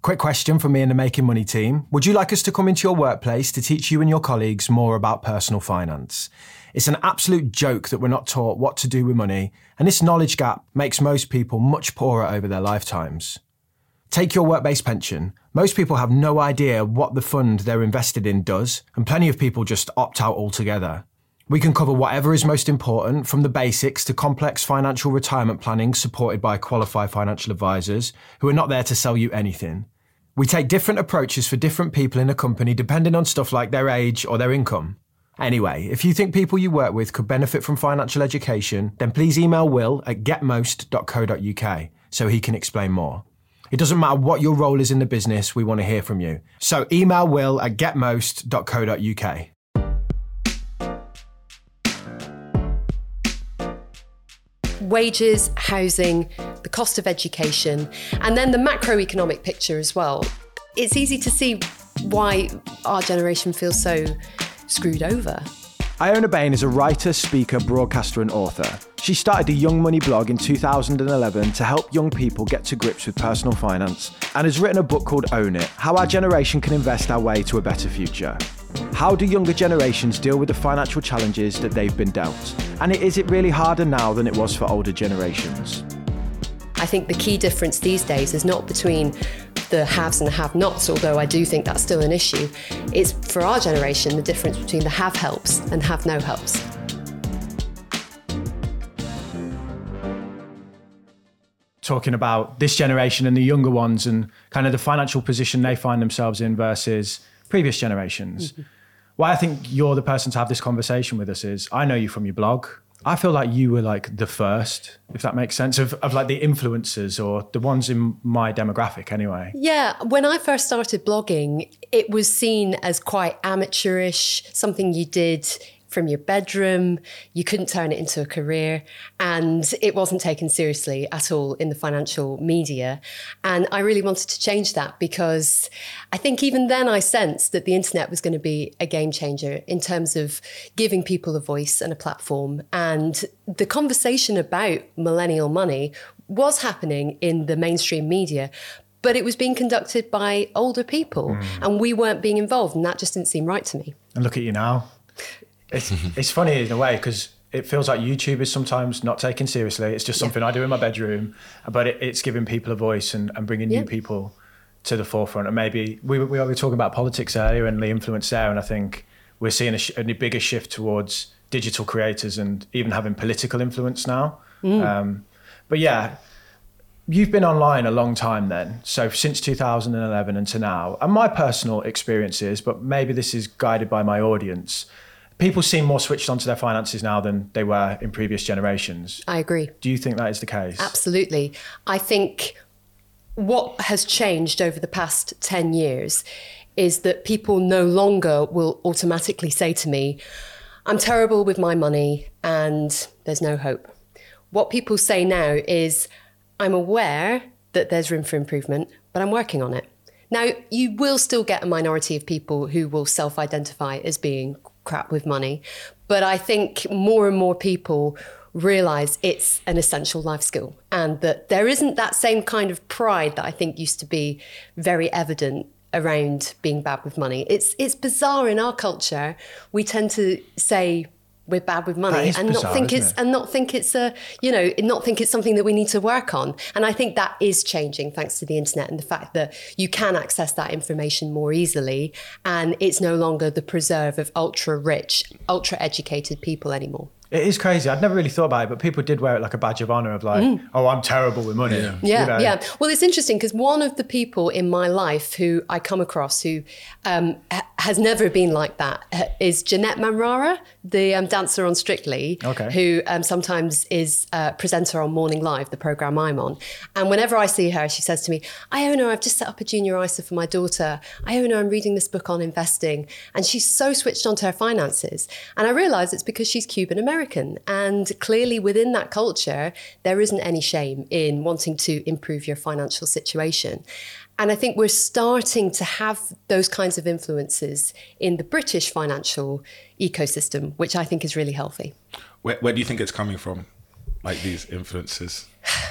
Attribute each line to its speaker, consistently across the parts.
Speaker 1: Quick question from me and the Making Money team. Would you like us to come into your workplace to teach you and your colleagues more about personal finance? It's an absolute joke that we're not taught what to do with money, and this knowledge gap makes most people much poorer over their lifetimes. Take your work-based pension. Most people have no idea what the fund they're invested in does, and plenty of people just opt out altogether. We can cover whatever is most important, from the basics to complex financial retirement planning supported by qualified financial advisors who are not there to sell you anything. We take different approaches for different people in a company depending on stuff like their age or their income. Anyway, if you think people you work with could benefit from financial education, then please email Will at getmost.co.uk so he can explain more. It doesn't matter what your role is in the business, we want to hear from you. So email Will at getmost.co.uk.
Speaker 2: Wages, housing, the cost of education, and then the macroeconomic picture as well. It's easy to see why our generation feels so screwed over.
Speaker 1: Iona Bain is a writer, speaker, broadcaster and author. She started the Young Money blog in 2011 to help young people get to grips with personal finance and has written a book called Own It, How Our Generation Can Invest Our Way to a Better Future. How do younger generations deal with the financial challenges that they've been dealt? And is it really harder now than it was for older generations?
Speaker 2: I think the key difference these days is not between the haves and the have-nots, although I do think that's still an issue. It's, for our generation, the difference between the have-helps and have-no-helps.
Speaker 1: Talking about this generation and the younger ones and kind of the financial position they find themselves in versus previous generations. Mm-hmm. Why I think you're the person to have this conversation with us is, I know you from your blog. I feel like you were like the first, if that makes sense, of like the influencers or the ones in my demographic anyway.
Speaker 2: Yeah, when I first started blogging, it was seen as quite amateurish, something you did from your bedroom. You couldn't turn it into a career, and it wasn't taken seriously at all in the financial media. And I really wanted to change that, because I think even then I sensed that the internet was going to be a game changer in terms of giving people a voice and a platform. And the conversation about millennial money was happening in the mainstream media, but it was being conducted by older people, and we weren't being involved, and that just didn't seem right to me.
Speaker 1: And look at you now. It's funny in a way, because it feels like YouTube is sometimes not taken seriously. It's just something I do in my bedroom, but it's giving people a voice and bringing new people to the forefront. And maybe we were talking about politics earlier and the influence there, and I think we're seeing a bigger shift towards digital creators and even having political influence now. But yeah, you've been online a long time then. So since 2011 and to now, and my personal experiences, but maybe this is guided by my audience, people seem more switched on to their finances now than they were in previous generations.
Speaker 2: I agree.
Speaker 1: Do you think that is the case?
Speaker 2: Absolutely. I think what has changed over the past 10 years is that people no longer will automatically say to me, I'm terrible with my money and there's no hope. What people say now is, I'm aware that there's room for improvement, but I'm working on it. Now, you will still get a minority of people who will self-identify as being crap with money, but I think more and more people realize it's an essential life skill, and that there isn't that same kind of pride that I think used to be very evident around being bad with money. It's bizarre in our culture. We tend to say we're bad with money and not think it's something that we need to work on. And I think that is changing thanks to the internet and the fact that you can access that information more easily, and it's no longer the preserve of ultra rich, ultra educated people anymore.
Speaker 1: It is crazy. I'd never really thought about it, but people did wear it like a badge of honor of like, oh, I'm terrible with money.
Speaker 2: Yeah. Well, it's interesting because one of the people in my life who I come across who has never been like that is Jeanette Manrara, the dancer on Strictly, who sometimes is a presenter on Morning Live, the program I'm on. And whenever I see her, she says to me, Iona, I've just set up a junior ISA for my daughter. Iona, I'm reading this book on investing. And she's so switched on to her finances. And I realise it's because she's Cuban American. And clearly within that culture, there isn't any shame in wanting to improve your financial situation. And I think we're starting to have those kinds of influences in the British financial ecosystem, which I think is really healthy.
Speaker 3: Where do you think it's coming from, like these influences?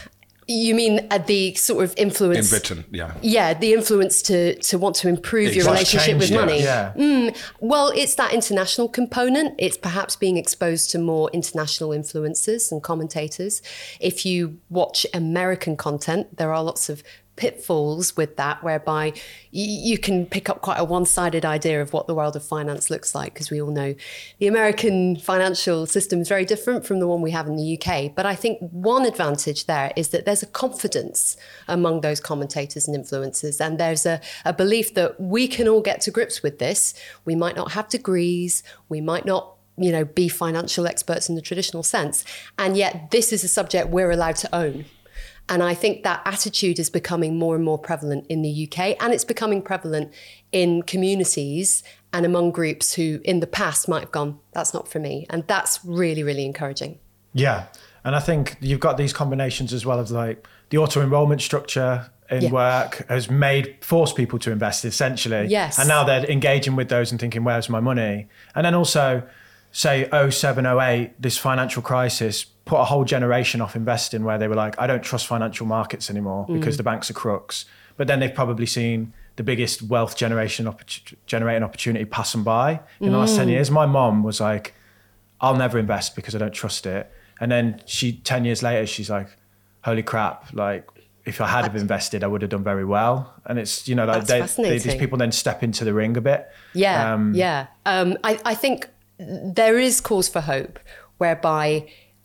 Speaker 2: You mean the sort of influence
Speaker 3: in Britain? Yeah.
Speaker 2: Yeah, the influence to want to improve your relationship with money.
Speaker 1: Yeah.
Speaker 2: Well, it's that international component. It's perhaps being exposed to more international influencers and commentators. If you watch American content, there are lots of pitfalls with that, whereby you can pick up quite a one-sided idea of what the world of finance looks like, because we all know the American financial system is very different from the one we have in the UK. But I think one advantage there is that there's a confidence among those commentators and influencers, and there's a belief that we can all get to grips with this. We might not have degrees, we might not be financial experts in the traditional sense, and yet this is a subject we're allowed to own. And I think that attitude is becoming more and more prevalent in the UK, and it's becoming prevalent in communities and among groups who in the past might have gone, that's not for me. And that's really, really encouraging.
Speaker 1: Yeah. And I think you've got these combinations as well of like the auto-enrollment structure in work has forced people to invest essentially.
Speaker 2: Yes.
Speaker 1: And now they're engaging with those and thinking, where's my money? And then also say 07, 08, this financial crisis put a whole generation off investing, where they were like, I don't trust financial markets anymore because the banks are crooks. But then they've probably seen the biggest wealth generating opportunity pass them by in the last 10 years. My mom was like, I'll never invest because I don't trust it. And then 10 years later, she's like, holy crap, like if I had have invested, I would have done very well. And it's, like these people then step into the ring a bit.
Speaker 2: Yeah, I think there is cause for hope, whereby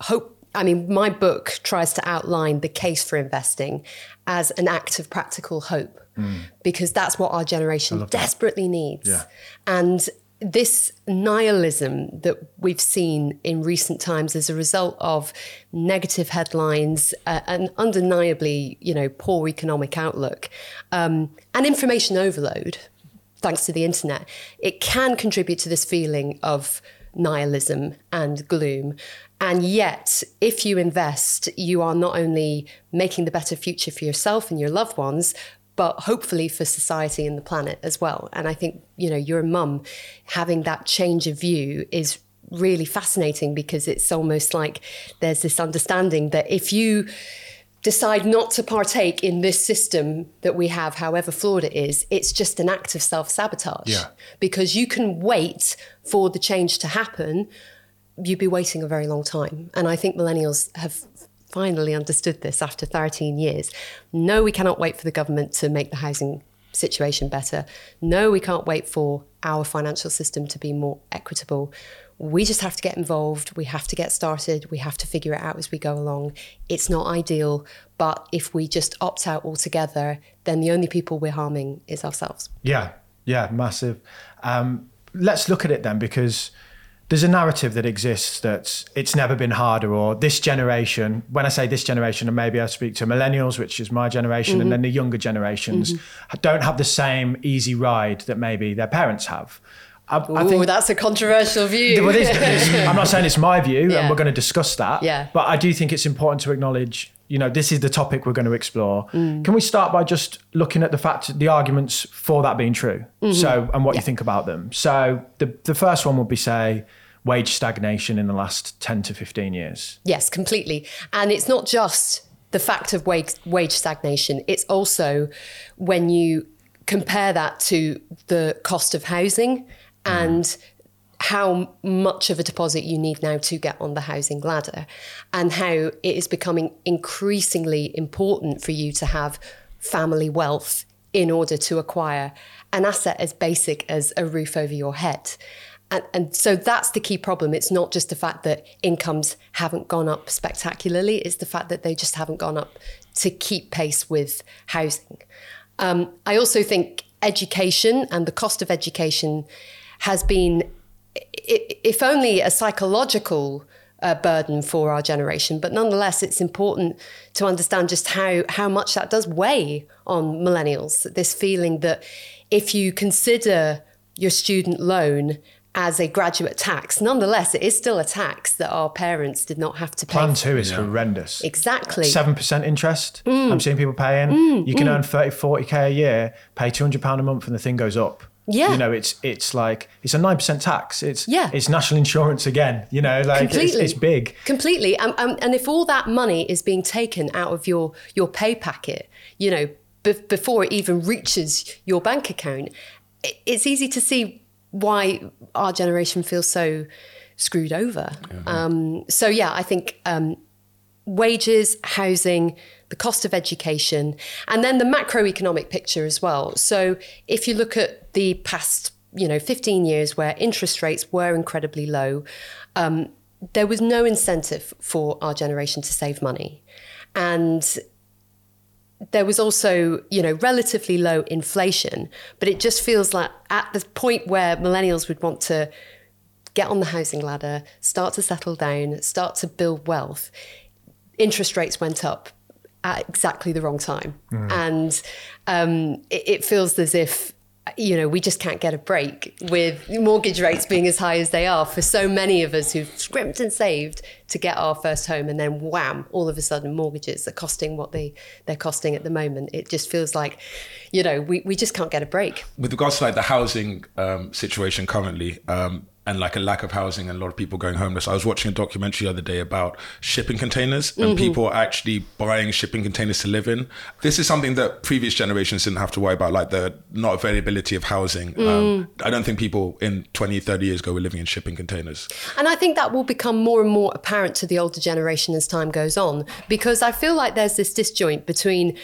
Speaker 2: my book tries to outline the case for investing as an act of practical hope, because that's what our generation desperately needs. Yeah. And this nihilism that we've seen in recent times as a result of negative headlines, and undeniably, poor economic outlook, and information overload, thanks to the internet, it can contribute to this feeling of nihilism and gloom. And yet, if you invest, you are not only making the better future for yourself and your loved ones, but hopefully for society and the planet as well. And I think, your mum having that change of view is really fascinating, because it's almost like there's this understanding that if you decide not to partake in this system that we have, however flawed it is, it's just an act of self-sabotage. Yeah. Because you can wait for the change to happen, you'd be waiting a very long time. And I think millennials have finally understood this after 13 years. No, we cannot wait for the government to make the housing situation better. No, we can't wait for our financial system to be more equitable. We just have to get involved. We have to get started. We have to figure it out as we go along. It's not ideal, but if we just opt out altogether, then the only people we're harming is ourselves.
Speaker 1: Yeah, massive. Let's look at it then, because there's a narrative that exists that it's never been harder, or this generation, when I say this generation, and maybe I speak to millennials, which is my generation, and then the younger generations, don't have the same easy ride that maybe their parents have. I think
Speaker 2: that's a controversial view.
Speaker 1: Well, I'm not saying it's my view, and we're going to discuss that.
Speaker 2: Yeah.
Speaker 1: But I do think it's important to acknowledge, this is the topic we're going to explore. Can we start by just looking at the arguments for that being true? And what you think about them. So the first one would be, say, wage stagnation in the last 10 to 15 years.
Speaker 2: Yes, completely. And it's not just the fact of wage stagnation. It's also when you compare that to the cost of housing and how much of a deposit you need now to get on the housing ladder, and how it is becoming increasingly important for you to have family wealth in order to acquire an asset as basic as a roof over your head. And so that's the key problem. It's not just the fact that incomes haven't gone up spectacularly, it's the fact that they just haven't gone up to keep pace with housing. I also think education and the cost of education has been, if only a psychological burden for our generation, but nonetheless, it's important to understand just how much that does weigh on millennials. This feeling that if you consider your student loan as a graduate tax, nonetheless, it is still a tax that our parents did not have to pay.
Speaker 1: Plan 2 is horrendous.
Speaker 2: Exactly.
Speaker 1: 7% interest. I'm seeing people paying. You can earn 30, 40k a year, pay £200 a month, and the thing goes up.
Speaker 2: Yeah.
Speaker 1: You know, it's like, it's a 9% tax. It's national insurance again, you know, like it's big.
Speaker 2: Completely. And if all that money is being taken out of your pay packet, you know, before it even reaches your bank account, it's easy to see why our generation feels so screwed over. I think wages, housing, the cost of education, and then the macroeconomic picture as well. So if you look at the past, 15 years where interest rates were incredibly low, there was no incentive for our generation to save money. And there was also, relatively low inflation, but it just feels like at the point where millennials would want to get on the housing ladder, start to settle down, start to build wealth, interest rates went up at exactly the wrong time. And it feels as if, we just can't get a break with mortgage rates being as high as they are for so many of us who've scrimped and saved to get our first home, and then wham, all of a sudden mortgages are costing what they're costing at the moment. It just feels like, we just can't get a break.
Speaker 3: With regards to like the housing situation currently, and like a lack of housing and a lot of people going homeless. I was watching a documentary the other day about shipping containers and people actually buying shipping containers to live in. This is something that previous generations didn't have to worry about, like the not availability of housing. I don't think people in 20, 30 years ago were living in shipping containers.
Speaker 2: And I think that will become more and more apparent to the older generation as time goes on, because I feel like there's this disjoint between,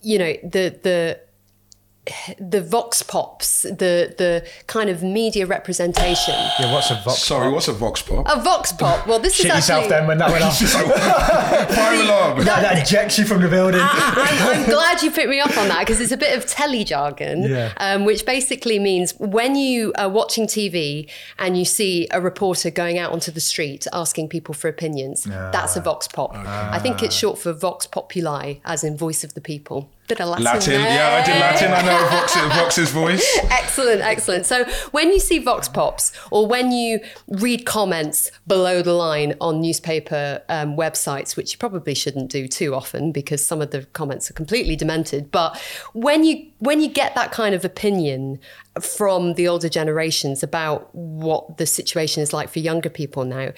Speaker 2: the vox pops, the kind of media representation.
Speaker 1: Yeah, what's a vox pop?
Speaker 3: Sorry, what's a vox pop?
Speaker 2: A vox pop. Well, this
Speaker 1: Shit
Speaker 2: is actually...
Speaker 1: yourself then when that went off.
Speaker 3: Fire alarm.
Speaker 1: That ejects you from the building.
Speaker 2: I'm glad you picked me up on that, because it's a bit of telly jargon, which basically means when you are watching TV and you see a reporter going out onto the street asking people for opinions, that's a vox pop. I think it's short for vox populi, as in voice of the people. Bit of Latin there.
Speaker 3: Yeah, I did Latin. I know Vox's voice.
Speaker 2: Excellent. So when you see vox pops, or when you read comments below the line on newspaper websites, which you probably shouldn't do too often because some of the comments are completely demented, but when you get that kind of opinion from the older generations about what the situation is like for younger people now,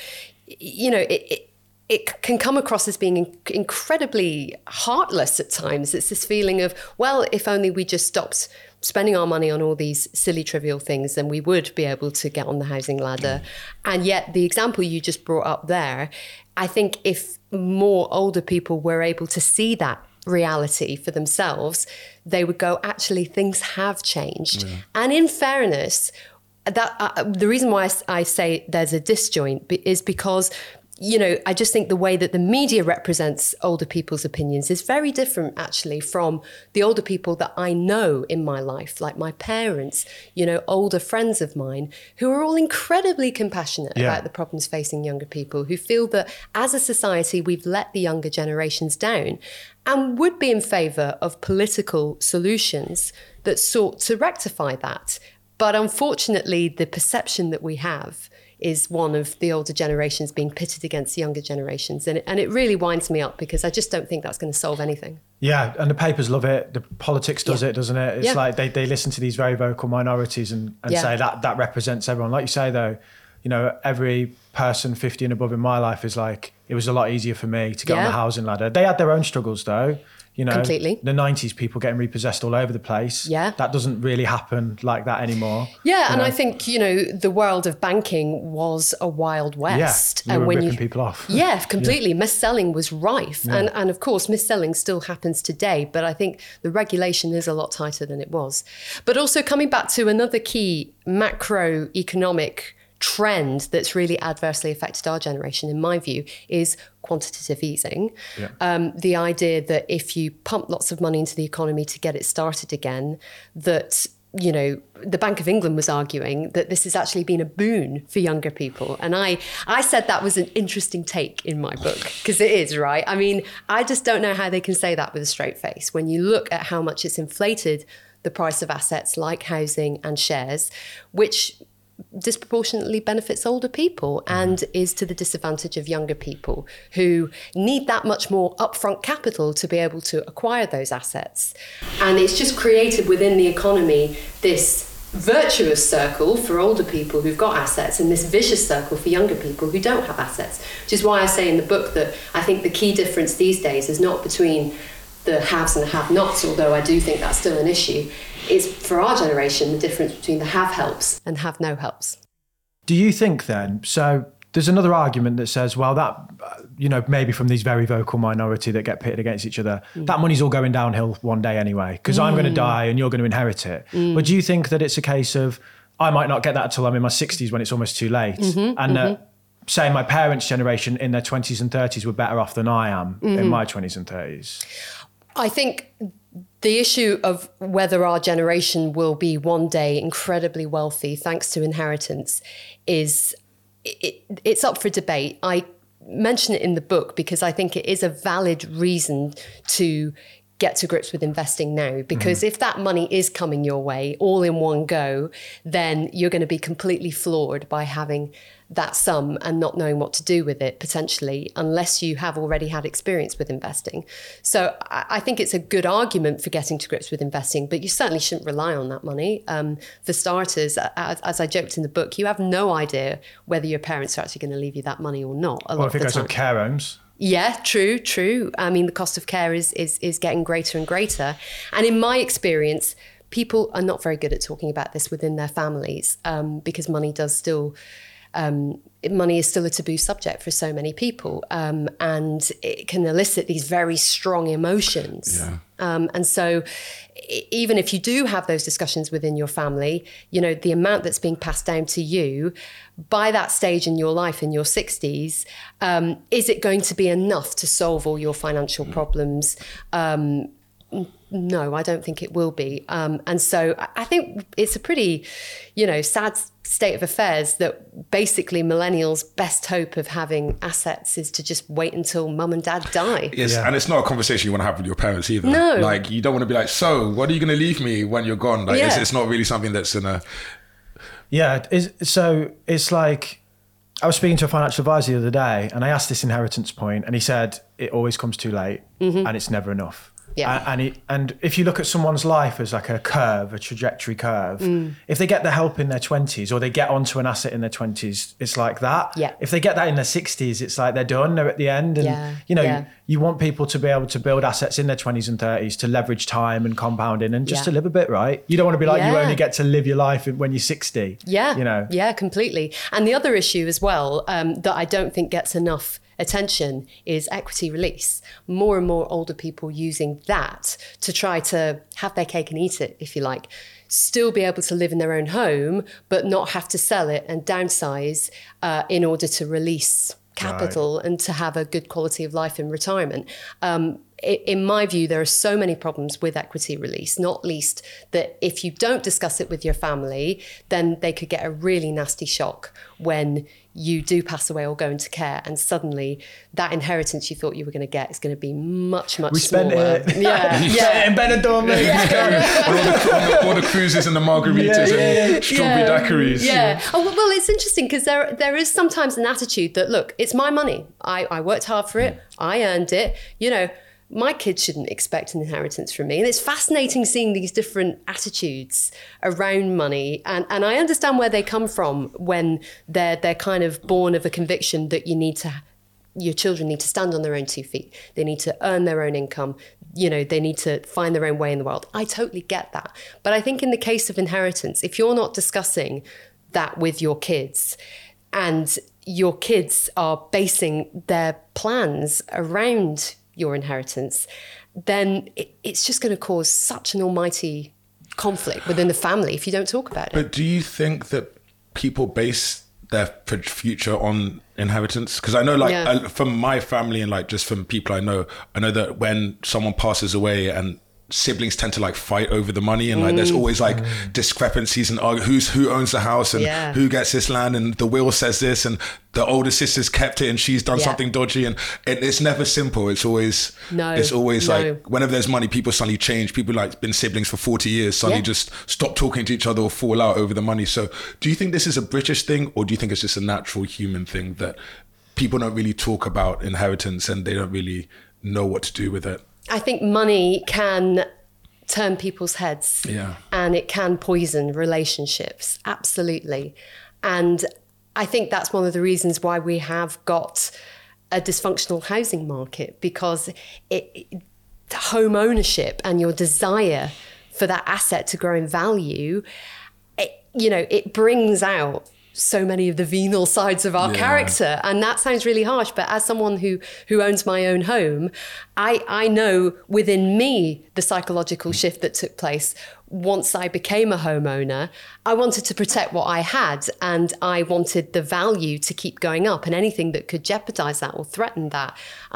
Speaker 2: it can come across as being incredibly heartless at times. It's this feeling of, well, if only we just stopped spending our money on all these silly, trivial things, then we would be able to get on the housing ladder. And yet the example you just brought up there, I think if more older people were able to see that reality for themselves, they would go, actually, things have changed. And in fairness, that the reason why I say there's a disjoint is because I just think the way that the media represents older people's opinions is very different, actually, from the older people that I know in my life, like my parents, older friends of mine, who are all incredibly compassionate about the problems facing younger people, who feel that as a society, we've let the younger generations down, and would be in favour of political solutions that sought to rectify that. But unfortunately, the perception that we have is one of the older generations being pitted against the younger generations. And it really winds me up, because I just don't think that's going to solve anything. Yeah, and the papers love it. The politics does it, doesn't it? It's like they listen to these very vocal minorities and say that represents everyone. Like you say, though, every person 50 and above in my life is like, it was a lot easier for me to get on the housing ladder. They had their own struggles, though. Completely.
Speaker 1: The 90s, people getting repossessed all over the place. Yeah. That doesn't really happen like that anymore. Yeah, and I think, the world of banking was a wild west. Yeah, you were ripping people off. Yeah, completely. Mis-selling was rife. Yeah. And of course, mis-selling still happens today, but I think the regulation is a lot tighter than it was. But also coming back to another key macroeconomic trend that's really adversely affected our generation, in my view, is quantitative easing. Yeah. The idea that if you pump lots of money into the economy to get it started again, that, the Bank of England was arguing that this has actually been a boon for younger people. And I said that was an interesting take in my book, because it is, right? I mean, I just don't know how they can say that with a straight face. When you look at how much it's inflated the price of assets like housing and shares, which disproportionately benefits older people and is to the disadvantage of younger people who need that much more upfront capital to be able to acquire those assets. And it's just created within the economy this
Speaker 2: virtuous circle for older people who've got assets and this vicious circle for younger people who don't have assets, which is why I say in the book that I think the key difference these days is not between the haves and the have-nots, although I do think that's still an issue. It's, for our generation, the difference between the have-helps and have-no-helps.
Speaker 1: Do you think then, so there's another argument that says, well, that, maybe from these very vocal minority that get pitted against each other, that money's all going downhill one day anyway, because I'm going to die and you're going to inherit it. But do you think that it's a case of, I might not get that until I'm in my 60s when it's almost too late, say my parents' generation in their 20s and 30s were better off than I am in my 20s and 30s?
Speaker 2: I think the issue of whether our generation will be one day incredibly wealthy thanks to inheritance is it's up for debate. I mention it in the book because I think it is a valid reason to get to grips with investing now, because if that money is coming your way all in one go, then you're going to be completely floored by having that sum and not knowing what to do with it potentially, unless you have already had experience with investing. So I think it's a good argument for getting to grips with investing, but you certainly shouldn't rely on that money. For starters, as I joked in the book, you have no idea whether your parents are actually going to leave you that money or not.
Speaker 1: Well, if it goes on care homes.
Speaker 2: Yeah, true. I mean, the cost of care is getting greater and greater. And in my experience, people are not very good at talking about this within their families because money is still a taboo subject for so many people, and it can elicit these very strong emotions.
Speaker 3: Yeah.
Speaker 2: And so even if you do have those discussions within your family, the amount that's being passed down to you by that stage in your life, in your 60s, is it going to be enough to solve all your financial problems? No, I don't think it will be. And so I think it's a pretty, sad state of affairs that basically millennials' best hope of having assets is to just wait until mum and dad die.
Speaker 3: Yes, and it's not a conversation you want to have with your parents either.
Speaker 2: No.
Speaker 3: Like, you don't want to be like, so what are you going to leave me when you're gone? Like, it's not really something that's in a...
Speaker 1: Yeah, so it's like, I was speaking to a financial advisor the other day and I asked this inheritance point and he said, it always comes too late and it's never enough.
Speaker 2: Yeah.
Speaker 1: And if you look at someone's life as like a curve, a trajectory curve, if they get the help in their 20s or they get onto an asset in their 20s, it's like that.
Speaker 2: Yeah.
Speaker 1: If they get that in their 60s, it's like they're done, they're at the end. And, you want people to be able to build assets in their 20s and 30s to leverage time and compounding and just to live a bit, right? You don't want to be like, you only get to live your life when you're 60.
Speaker 2: Yeah. Yeah, completely. And the other issue as well, that I don't think gets enough attention is equity release. More and more older people using that to try to have their cake and eat it, if you like. Still be able to live in their own home, but not have to sell it and downsize in order to release capital and to have a good quality of life in retirement. In my view, there are so many problems with equity release, not least that if you don't discuss it with your family, then they could get a really nasty shock when you do pass away or go into care, and suddenly that inheritance you thought you were going to get is going to be much, much smaller.
Speaker 1: Spent it. In Benidorm,
Speaker 3: all the cruises and the margaritas and strawberry daiquiris.
Speaker 2: Yeah. Oh, well, it's interesting because there is sometimes an attitude that, look, it's my money. I worked hard for it. I earned it. My kids shouldn't expect an inheritance from me. And it's fascinating seeing these different attitudes around money. And I understand where they come from when they're kind of born of a conviction that your children need to stand on their own 2 feet. They need to earn their own income. They need to find their own way in the world. I totally get that. But I think in the case of inheritance, if you're not discussing that with your kids and your kids are basing their plans around your inheritance, then it's just going to cause such an almighty conflict within the family if you don't talk about it.
Speaker 3: But do you think that people base their future on inheritance? Because I know from my family and just from people I know that when someone passes away and siblings tend to fight over the money and there's always discrepancies and who owns the house and who gets this land and the will says this and the older sister's kept it and she's done something dodgy and it's never simple. It's always whenever there's money, people suddenly change. People been siblings for 40 years suddenly just stop talking to each other or fall out over the money. So do you think this is a British thing or do you think it's just a natural human thing that people don't really talk about inheritance and they don't really know what to do with it?
Speaker 2: I think money can turn people's heads.
Speaker 3: Yeah.
Speaker 2: And it can poison relationships. Absolutely. And I think that's one of the reasons why we have got a dysfunctional housing market, because home ownership and your desire for that asset to grow in value, it brings out so many of the venal sides of our character. And that sounds really harsh, but as someone who owns my own home, I know within me the psychological shift that took place once I became a homeowner. I wanted to protect what I had, and I wanted the value to keep going up, and anything that could jeopardize that or threaten that,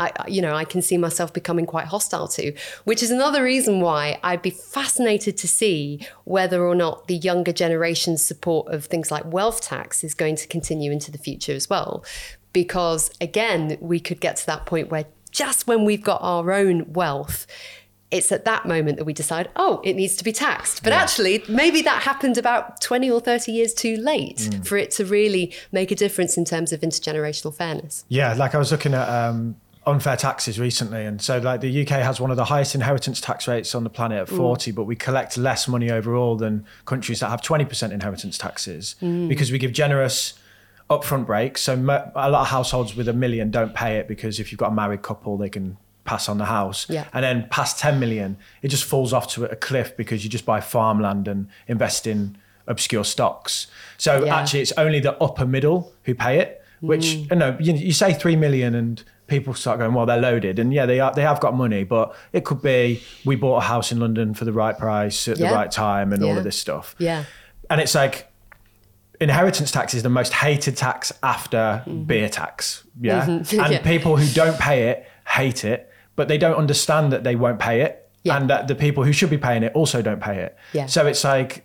Speaker 2: I can see myself becoming quite hostile to, which is another reason why I'd be fascinated to see whether or not the younger generation's support of things like wealth tax is going to continue into the future as well. Because again, we could get to that point where just when we've got our own wealth, it's at that moment that we decide, it needs to be taxed. But actually, maybe that happened about 20 or 30 years too late for it to really make a difference in terms of intergenerational fairness.
Speaker 1: Yeah, like I was looking at unfair taxes recently. And so like the UK has one of the highest inheritance tax rates on the planet at 40, but we collect less money overall than countries that have 20% inheritance taxes because we give generous upfront breaks. So a lot of households with $1 million don't pay it because if you've got a married couple, they can pass on the house.
Speaker 2: Yeah.
Speaker 1: And then past 10 million, it just falls off to a cliff because you just buy farmland and invest in obscure stocks. So actually it's only the upper middle who pay it, which, you say 3 million and people start going, well, they're loaded. And they have got money, but it could be, we bought a house in London for the right price at the right time and all of this stuff.
Speaker 2: Yeah.
Speaker 1: And it's like, inheritance tax is the most hated tax after beer tax. Yeah. And people who don't pay it hate it, but they don't understand that they won't pay it, and that the people who should be paying it also don't pay it. Yeah. So it's like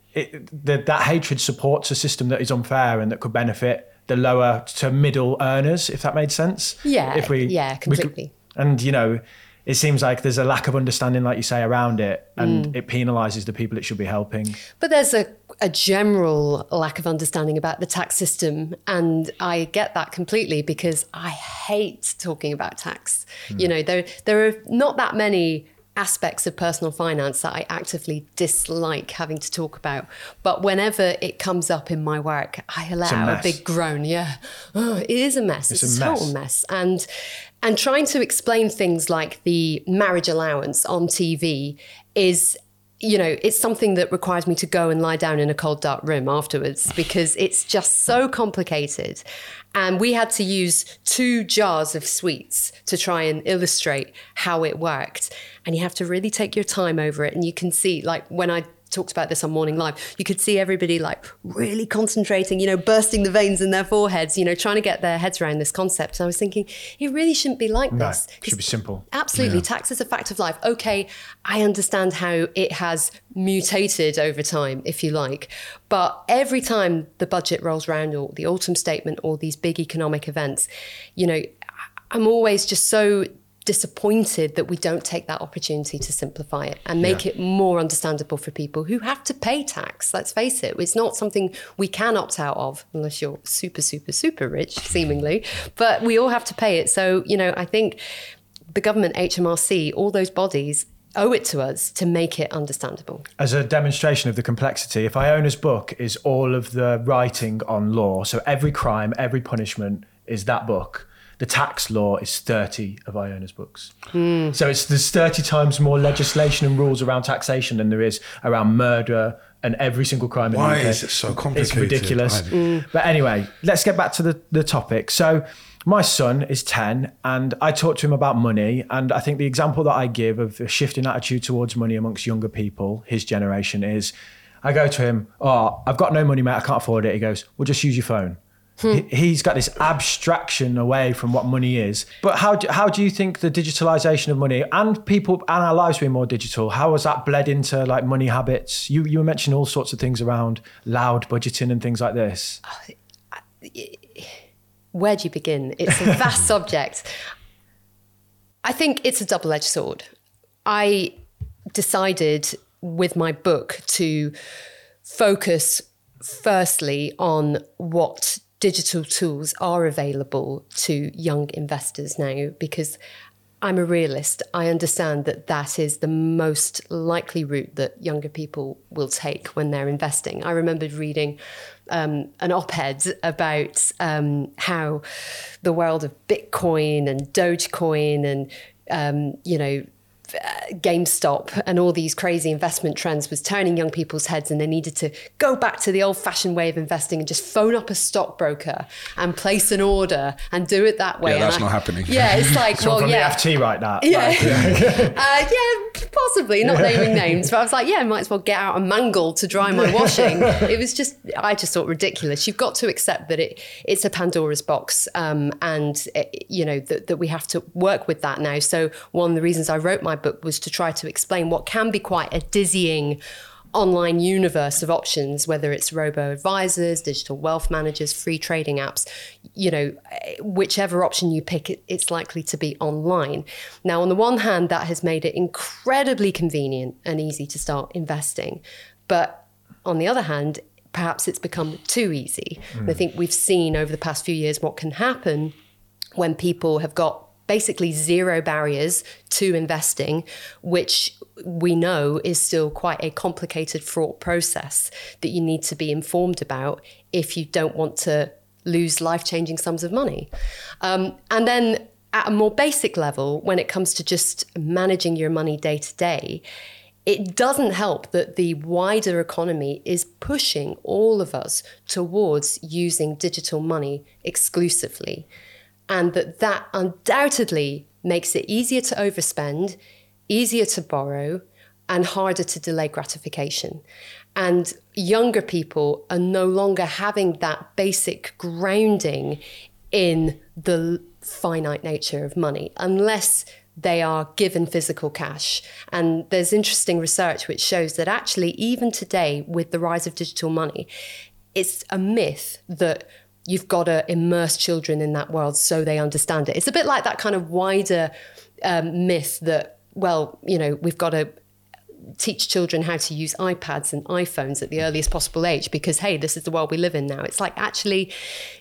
Speaker 1: that hatred supports a system that is unfair and that could benefit the lower to middle earners, if that made sense.
Speaker 2: Yeah, completely.
Speaker 1: It seems like there's a lack of understanding, like you say, around it, and it penalises the people it should be helping.
Speaker 2: But there's a general lack of understanding about the tax system, and I get that completely because I hate talking about tax. There are not that many aspects of personal finance that I actively dislike having to talk about. But whenever it comes up in my work, I allow a big groan. Yeah, it is a mess. It's a total mess. And trying to explain things like the marriage allowance on TV is, it's something that requires me to go and lie down in a cold, dark room afterwards because it's just so complicated. And we had to use 2 jars of sweets to try and illustrate how it worked. And you have to really take your time over it. And you can see, like, when I talked about this on Morning Live, you could see everybody like really concentrating, bursting the veins in their foreheads, trying to get their heads around this concept. And I was thinking, it really shouldn't be like this.
Speaker 1: It should be simple.
Speaker 2: Absolutely. Yeah. Tax is a fact of life. Okay, I understand how it has mutated over time, if you like. But every time the budget rolls around or the autumn statement or these big economic events, I'm always just so disappointed that we don't take that opportunity to simplify it and make it more understandable for people who have to pay tax. Let's face it, it's not something we can opt out of unless you're super, super, super rich, seemingly, but we all have to pay it. So, I think the government, HMRC, all those bodies owe it to us to make it understandable.
Speaker 1: As a demonstration of the complexity, if Iona's book is all of the writing on law, so every crime, every punishment is that book, the tax law is 30 of Iona's books. So there's 30 times more legislation and rules around taxation than there is around murder and every single crime in the UK.
Speaker 3: Why is it so complicated?
Speaker 1: It's ridiculous. But anyway, let's get back to the topic. So my son is 10 and I talk to him about money. And I think the example that I give of a shift in attitude towards money amongst younger people, his generation, is I go to him, I've got no money, mate, I can't afford it. He goes, well, just use your phone. He's got this abstraction away from what money is. But how do you think the digitalization of money and people and our lives being more digital, how has that bled into like money habits? You were mentioning all sorts of things around loud budgeting and things like this.
Speaker 2: Where do you begin? It's a vast subject. I think it's a double-edged sword. I decided with my book to focus firstly on what digital tools are available to young investors now, because I'm a realist. I understand that that is the most likely route that younger people will take when they're investing. I remembered reading an op-ed about how the world of Bitcoin and Dogecoin and, GameStop and all these crazy investment trends was turning young people's heads, and they needed to go back to the old-fashioned way of investing and just phone up a stockbroker and place an order and do it that way.
Speaker 3: Yeah, that's not happening.
Speaker 2: Yeah, it's like,
Speaker 1: Someone from the FT write that.
Speaker 2: Yeah, yeah, possibly, not naming names, but I was like, yeah, I might as well get out a mangle to dry my washing. I just thought ridiculous. You've got to accept that it's a Pandora's box, and that we have to work with that now. So one of the reasons I wrote my book was to try to explain what can be quite a dizzying online universe of options, whether it's robo-advisors, digital wealth managers, free trading apps, whichever option you pick, it's likely to be online. Now, on the one hand, that has made it incredibly convenient and easy to start investing. But on the other hand, perhaps it's become too easy. And I think we've seen over the past few years what can happen when people have got basically zero barriers to investing, which we know is still quite a complicated, fraught process that you need to be informed about if you don't want to lose life-changing sums of money. And then at a more basic level, when it comes to just managing your money day to day, it doesn't help that the wider economy is pushing all of us towards using digital money exclusively. And that undoubtedly makes it easier to overspend, easier to borrow, and harder to delay gratification. And younger people are no longer having that basic grounding in the finite nature of money, unless they are given physical cash. And there's interesting research which shows that actually, even today, with the rise of digital money, it's a myth that you've got to immerse children in that world so they understand it. It's a bit like that kind of wider myth that, we've got to teach children how to use iPads and iPhones at the earliest possible age because, hey, this is the world we live in now. It's like, actually,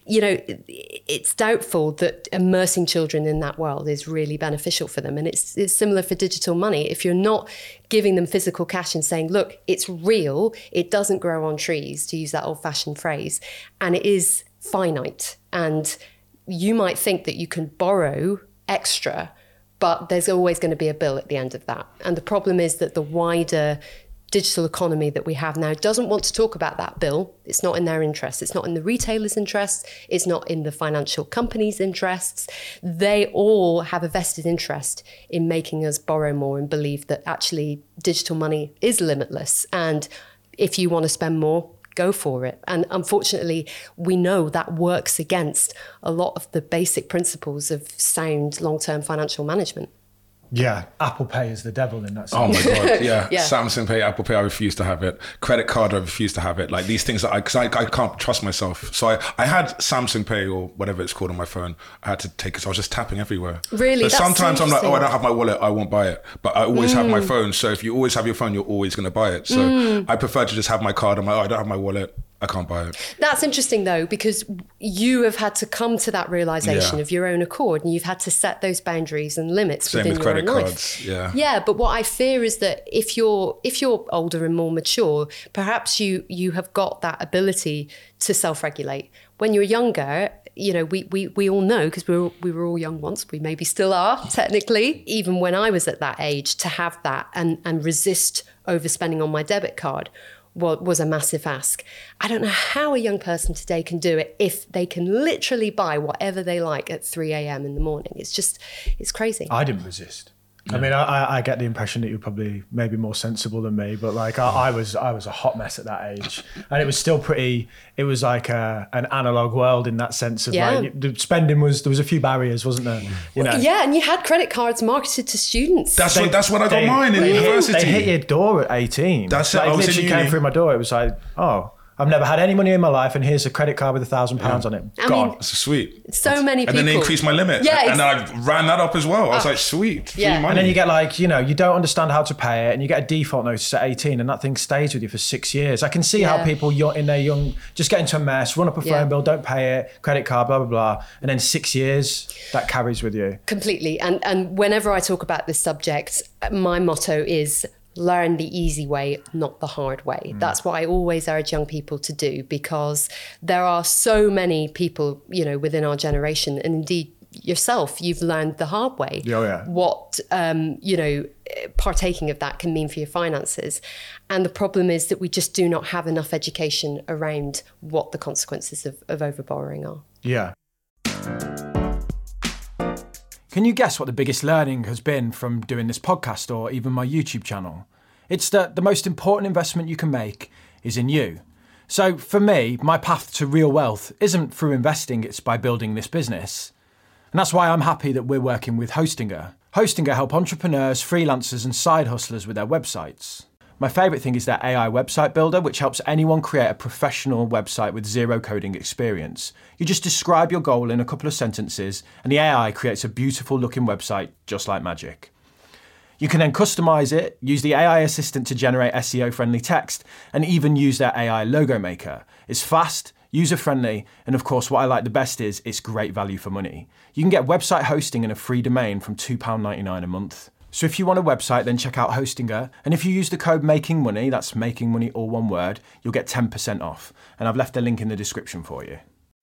Speaker 2: it's doubtful that immersing children in that world is really beneficial for them. And it's similar for digital money. If you're not giving them physical cash and saying, look, it's real, it doesn't grow on trees, to use that old-fashioned phrase, and it is finite. And you might think that you can borrow extra, but there's always going to be a bill at the end of that. And the problem is that the wider digital economy that we have now doesn't want to talk about that bill. It's not in their interest. It's not in the retailer's interest. It's not in the financial company's interests. They all have a vested interest in making us borrow more and believe that actually digital money is limitless. And if you want to spend more, go for it. And unfortunately, we know that works against a lot of the basic principles of sound long-term financial management.
Speaker 1: Yeah, Apple Pay is the devil in that sense.
Speaker 3: Oh my God, yeah. Samsung Pay, Apple Pay, I refuse to have it. Credit card, I refuse to have it. Like these things, because I can't trust myself. So I had Samsung Pay or whatever it's called on my phone. I had to take it, so I was just tapping everywhere.
Speaker 2: Really?
Speaker 3: But sometimes I'm like, I don't have my wallet, I won't buy it. But I always have my phone. So if you always have your phone, you're always going to buy it. So I prefer to just have my card. I'm like, I don't have my wallet, I can't buy it.
Speaker 2: That's interesting though, because you have had to come to that realization of your own accord, and you've had to set those boundaries and limits within your own life. Same with credit cards, Yeah, but what I fear is that if you're older and more mature, perhaps you have got that ability to self-regulate. When you're younger, we all know, because we were all young once, we maybe still are technically, even when I was at that age, to have that and resist overspending on my debit card was a massive ask. I don't know how a young person today can do it if they can literally buy whatever they like at 3 a.m. in the morning. It's crazy.
Speaker 1: I didn't resist. I mean, I get the impression that you're probably maybe more sensible than me, but like I was a hot mess at that age, and it was still it was like an analog world in that sense of like the spending there was a few barriers, wasn't there?
Speaker 2: Yeah, and you had credit cards marketed to students.
Speaker 3: That's what I got mine in university.
Speaker 1: They hit your door at 18.
Speaker 3: That's
Speaker 1: like, it literally came through my door. It was like, oh, I've never had any money in my life, and here's a credit card with £1,000 on it. Gone.
Speaker 3: That's sweet.
Speaker 2: So many people.
Speaker 3: And then they increased my limit.
Speaker 2: Yeah,
Speaker 3: and then I ran that up as well. I was like, sweet. Free money.
Speaker 1: And then you get like, you don't understand how to pay it, and you get a default notice at 18, and that thing stays with you for 6 years. I can see how people in their young just get into a mess, run up a phone bill, don't pay it, credit card, blah, blah, blah. And then 6 years, that carries with you.
Speaker 2: Completely. And whenever I talk about this subject, my motto is learn the easy way, not the hard way. That's what I always urge young people to do, because there are so many people, within our generation, and indeed yourself, you've learned the hard way. What, partaking of that can mean for your finances. And the problem is that we just do not have enough education around what the consequences of overborrowing are.
Speaker 1: Yeah. Can you guess what the biggest learning has been from doing this podcast or even my YouTube channel? It's that the most important investment you can make is in you. So for me, my path to real wealth isn't through investing, it's by building this business. And that's why I'm happy that we're working with Hostinger. Hostinger help entrepreneurs, freelancers and side hustlers with their websites. My favourite thing is their AI website builder, which helps anyone create a professional website with zero coding experience. You just describe your goal in a couple of sentences and the AI creates a beautiful looking website just like magic. You can then customise it, use the AI assistant to generate SEO friendly text, and even use their AI logo maker. It's fast, user friendly, and of course what I like the best is it's great value for money. You can get website hosting and a free domain from £2.99 a month. So if you want a website, then check out Hostinger. And if you use the code MAKINGMONEY, that's making money all one word, you'll get 10% off. And I've left a link in the description for you.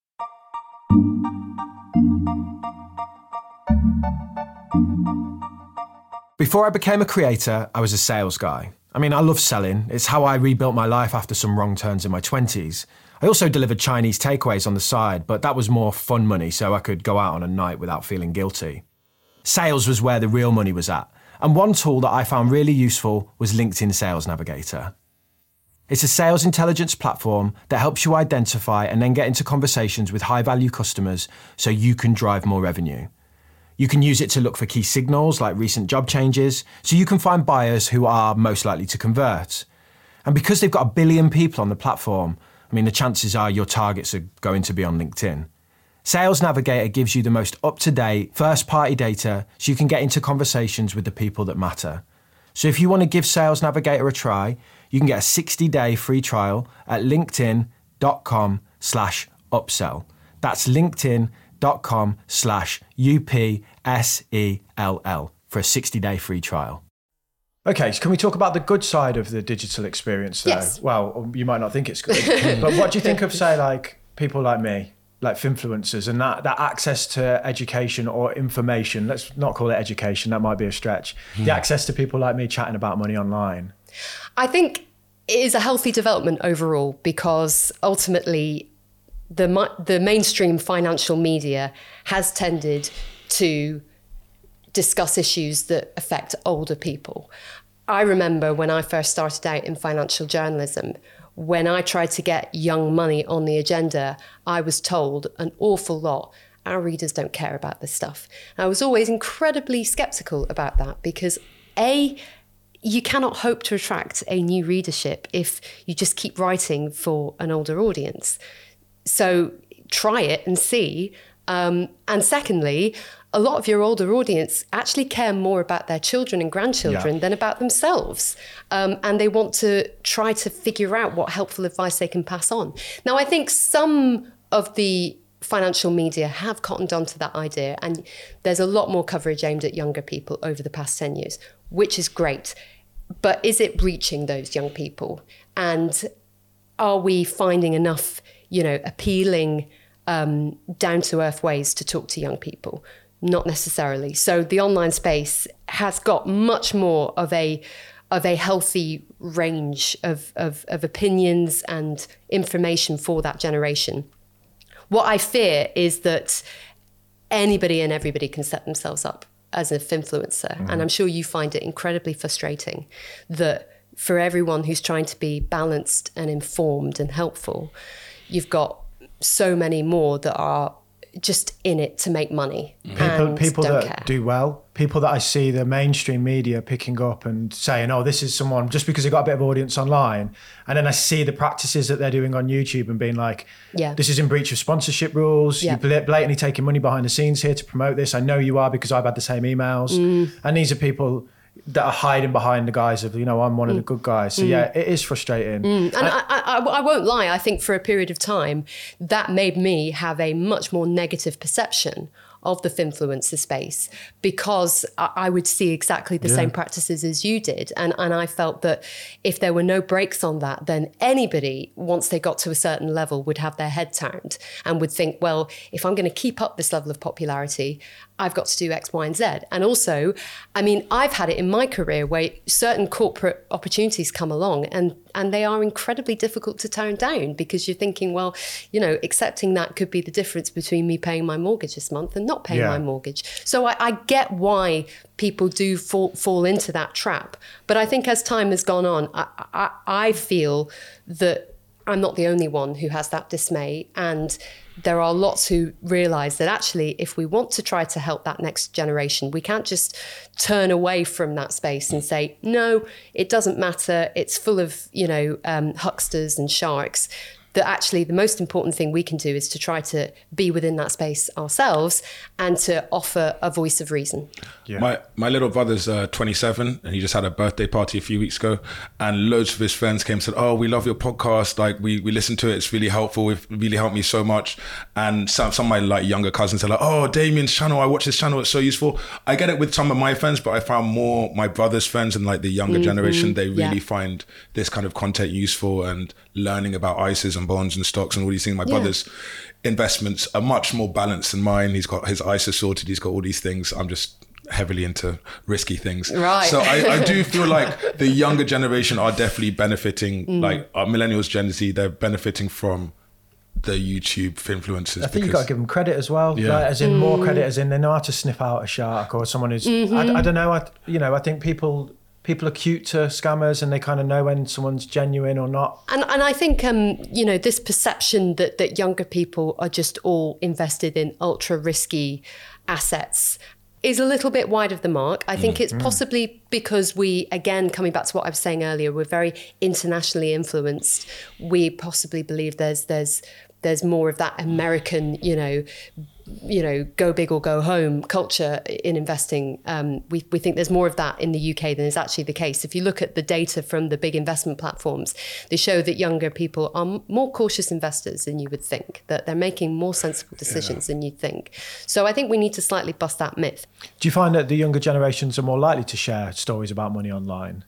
Speaker 1: Before I became a creator, I was a sales guy. I mean, I love selling. It's how I rebuilt my life after some wrong turns in my 20s. I also delivered Chinese takeaways on the side, but that was more fun money, so I could go out on a night without feeling guilty. Sales was where the real money was at. And one tool that I found really useful was LinkedIn Sales Navigator. It's a sales intelligence platform that helps you identify and then get into conversations with high-value customers so you can drive more revenue. You can use it to look for key signals like recent job changes, so you can find buyers who are most likely to convert. And because they've got 1 billion people on the platform, the chances are your targets are going to be on LinkedIn. Sales Navigator gives you the most up-to-date, first-party data so you can get into conversations with the people that matter. So if you want to give Sales Navigator a try, you can get a 60-day free trial at linkedin.com/upsell. That's linkedin.com/UPSELL for a 60-day free trial. Okay, so can we talk about the good side of the digital experience though?
Speaker 2: Yes.
Speaker 1: Well, you might not think it's good, but what do you think of, say, like people like me? Like influencers and that access to education or information, let's not call it education, that might be a stretch. The access to people like me chatting about money online.
Speaker 2: I think it is a healthy development overall, because ultimately the mainstream financial media has tended to discuss issues that affect older people. I remember when I first started out in financial journalism, when I tried to get young money on the agenda, I was told an awful lot. Our readers don't care about this stuff. And I was always incredibly skeptical about that because you cannot hope to attract a new readership if you just keep writing for an older audience. So try it and see. And secondly, a lot of your older audience actually care more about their children and grandchildren than about themselves. And they want to try to figure out what helpful advice they can pass on. Now, I think some of the financial media have cottoned on to that idea, and there's a lot more coverage aimed at younger people over the past 10 years, which is great. But is it reaching those young people? And are we finding enough, appealing, down-to-earth ways to talk to young people? Not necessarily. So the online space has got much more of a healthy range of opinions and information for that generation. What I fear is that anybody and everybody can set themselves up as an influencer. Mm-hmm. And I'm sure you find it incredibly frustrating that for everyone who's trying to be balanced and informed and helpful, you've got so many more that are just in it to make money.
Speaker 1: People
Speaker 2: don't
Speaker 1: that
Speaker 2: care.
Speaker 1: do well, people that I see the mainstream media picking up and saying, oh, this is someone just because they got a bit of audience online. And then I see the practices that they're doing on YouTube and being like, this is in breach of sponsorship rules. You're blatantly taking money behind the scenes here to promote this. I know you are because I've had the same emails. And these are people that are hiding behind the guise of, I'm one of the good guys. So yeah, it is frustrating.
Speaker 2: And I won't lie, I think for a period of time, that made me have a much more negative perception of the finfluencer space, because I would see exactly the same practices as you did. And I felt that if there were no brakes on that, then anybody, once they got to a certain level, would have their head turned and would think, well, if I'm going to keep up this level of popularity, I've got to do X, Y, and Z. And also, I mean, I've had it in my career where certain corporate opportunities come along and they are incredibly difficult to turn down, because you're thinking, well, accepting that could be the difference between me paying my mortgage this month and not paying my mortgage. So I get why people do fall into that trap. But I think as time has gone on, I feel that I'm not the only one who has that dismay. And there are lots who realise that actually, if we want to try to help that next generation, we can't just turn away from that space and say, no, it doesn't matter. It's full of, hucksters and sharks. That actually the most important thing we can do is to try to be within that space ourselves and to offer a voice of reason.
Speaker 3: Yeah. My little brother's 27 and he just had a birthday party a few weeks ago, and loads of his friends came and said, oh, we love your podcast. Like we listen to it. It's really helpful. It really helped me so much. And some of my like younger cousins are like, oh, Damien's channel, I watch this channel. It's so useful. I get it with some of my friends, but I found more my brother's friends and like the younger generation, they really find this kind of content useful, and learning about ISAs and bonds and stocks and all these things. My brother's investments are much more balanced than mine. He's got his ISA sorted. He's got all these things. I'm just heavily into risky things.
Speaker 2: Right.
Speaker 3: So I do feel like the younger generation are definitely benefiting, like our millennials, Gen Z, they're benefiting from the YouTube influencers.
Speaker 1: I think you've got to give them credit as well. Like, as in more credit, as in they know how to sniff out a shark or someone who's, I don't know. I think people are cute to scammers and they kind of know when someone's genuine or not.
Speaker 2: And I think, this perception that younger people are just all invested in ultra risky assets is a little bit wide of the mark. I think it's possibly because we, again, coming back to what I was saying earlier, we're very internationally influenced. We possibly believe there's more of that American, go big or go home culture in investing. We think there's more of that in the UK than is actually the case. If you look at the data from the big investment platforms, they show that younger people are more cautious investors than you would think, that they're making more sensible decisions than you'd think. So I think we need to slightly bust that myth.
Speaker 1: Do you find that the younger generations are more likely to share stories about money online?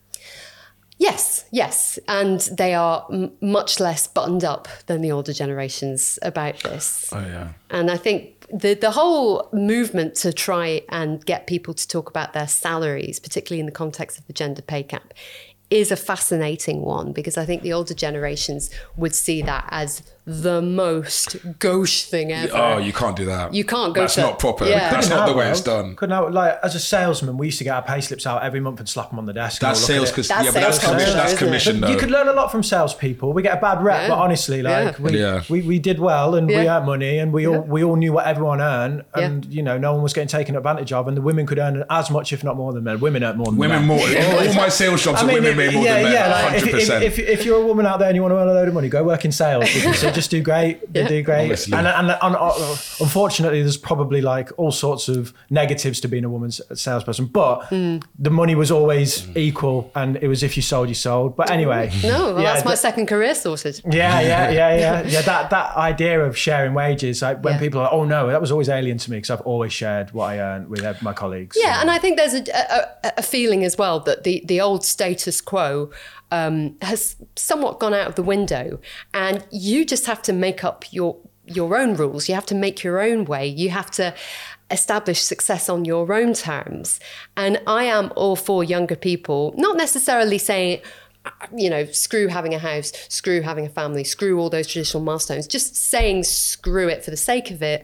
Speaker 2: Yes. And they are much less buttoned up than the older generations about this.
Speaker 3: Oh, yeah.
Speaker 2: And I think the whole movement to try and get people to talk about their salaries, particularly in the context of the gender pay gap, is a fascinating one, because I think the older generations would see that as the most gauche thing ever.
Speaker 3: Oh, you can't do that.
Speaker 2: You can't go
Speaker 3: That's not proper.
Speaker 2: Yeah.
Speaker 3: That's not the way it's done.
Speaker 1: As a salesman, we used to get our pay slips out every month and slap them on the desk.
Speaker 3: That's sales, because that's commission.
Speaker 1: You could learn a lot from salespeople. We get a bad rep, but honestly, we did well and we earned money, and we all knew what everyone earned, and no one was getting taken advantage of, and the women could earn as much, if not more than men. Women earn more than men.
Speaker 3: All my sales jobs are women made more than men. 100%.
Speaker 1: If you're a woman out there and you want to earn a load of money, go work in sales, because they just do great. They do great.
Speaker 3: Honestly.
Speaker 1: And unfortunately, there's probably like all sorts of negatives to being a woman's salesperson, but the money was always equal, and it was if you sold, you sold. But anyway.
Speaker 2: No, that's my second career sorted.
Speaker 1: Yeah. That idea of sharing wages, like when people are like, oh no, that was always alien to me, because I've always shared what I earned with my colleagues.
Speaker 2: Yeah, and I think there's a feeling as well that the old status quo has somewhat gone out of the window, and you just have to make up your own rules. You have to make your own way. You have to establish success on your own terms. And I am all for younger people, not necessarily saying, screw having a house, screw having a family, screw all those traditional milestones, just saying screw it for the sake of it.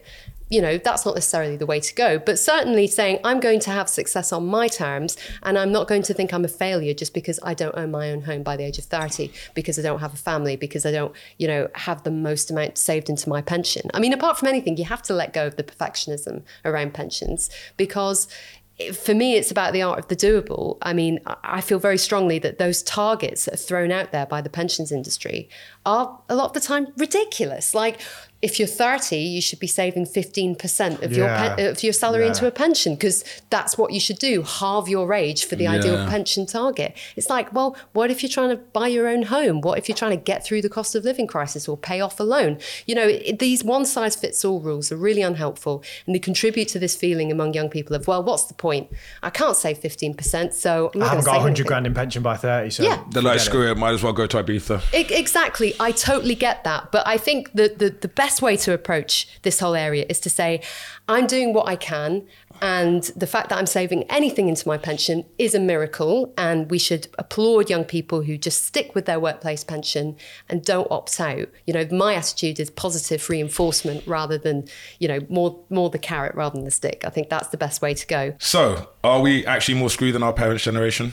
Speaker 2: that's not necessarily the way to go. But certainly saying I'm going to have success on my terms, and I'm not going to think I'm a failure just because I don't own my own home by the age of 30, because I don't have a family, because I don't, have the most amount saved into my pension. I mean, apart from anything, you have to let go of the perfectionism around pensions, because for me, it's about the art of the doable. I mean, I feel very strongly that those targets that are thrown out there by the pensions industry are a lot of the time ridiculous. Like, if you're 30, you should be saving 15% of your salary into a pension, because that's what you should do. Halve your age for the ideal pension target. It's like, well, what if you're trying to buy your own home? What if you're trying to get through the cost of living crisis or pay off a loan? These one-size-fits-all rules are really unhelpful, and they contribute to this feeling among young people of, well, what's the point? I can't save 15%, so I'm not
Speaker 1: I haven't got 100
Speaker 2: anything.
Speaker 1: grand in pension by 30, so
Speaker 3: they're like, screw it, might as well go to Ibiza.
Speaker 2: Exactly. I totally get that. But I think that the best way to approach this whole area is to say, I'm doing what I can, and the fact that I'm saving anything into my pension is a miracle, and we should applaud young people who just stick with their workplace pension and don't opt out. My attitude is positive reinforcement rather than, more the carrot rather than the stick. I think that's the best way to go.
Speaker 3: So, are we actually more screwed than our parents' generation?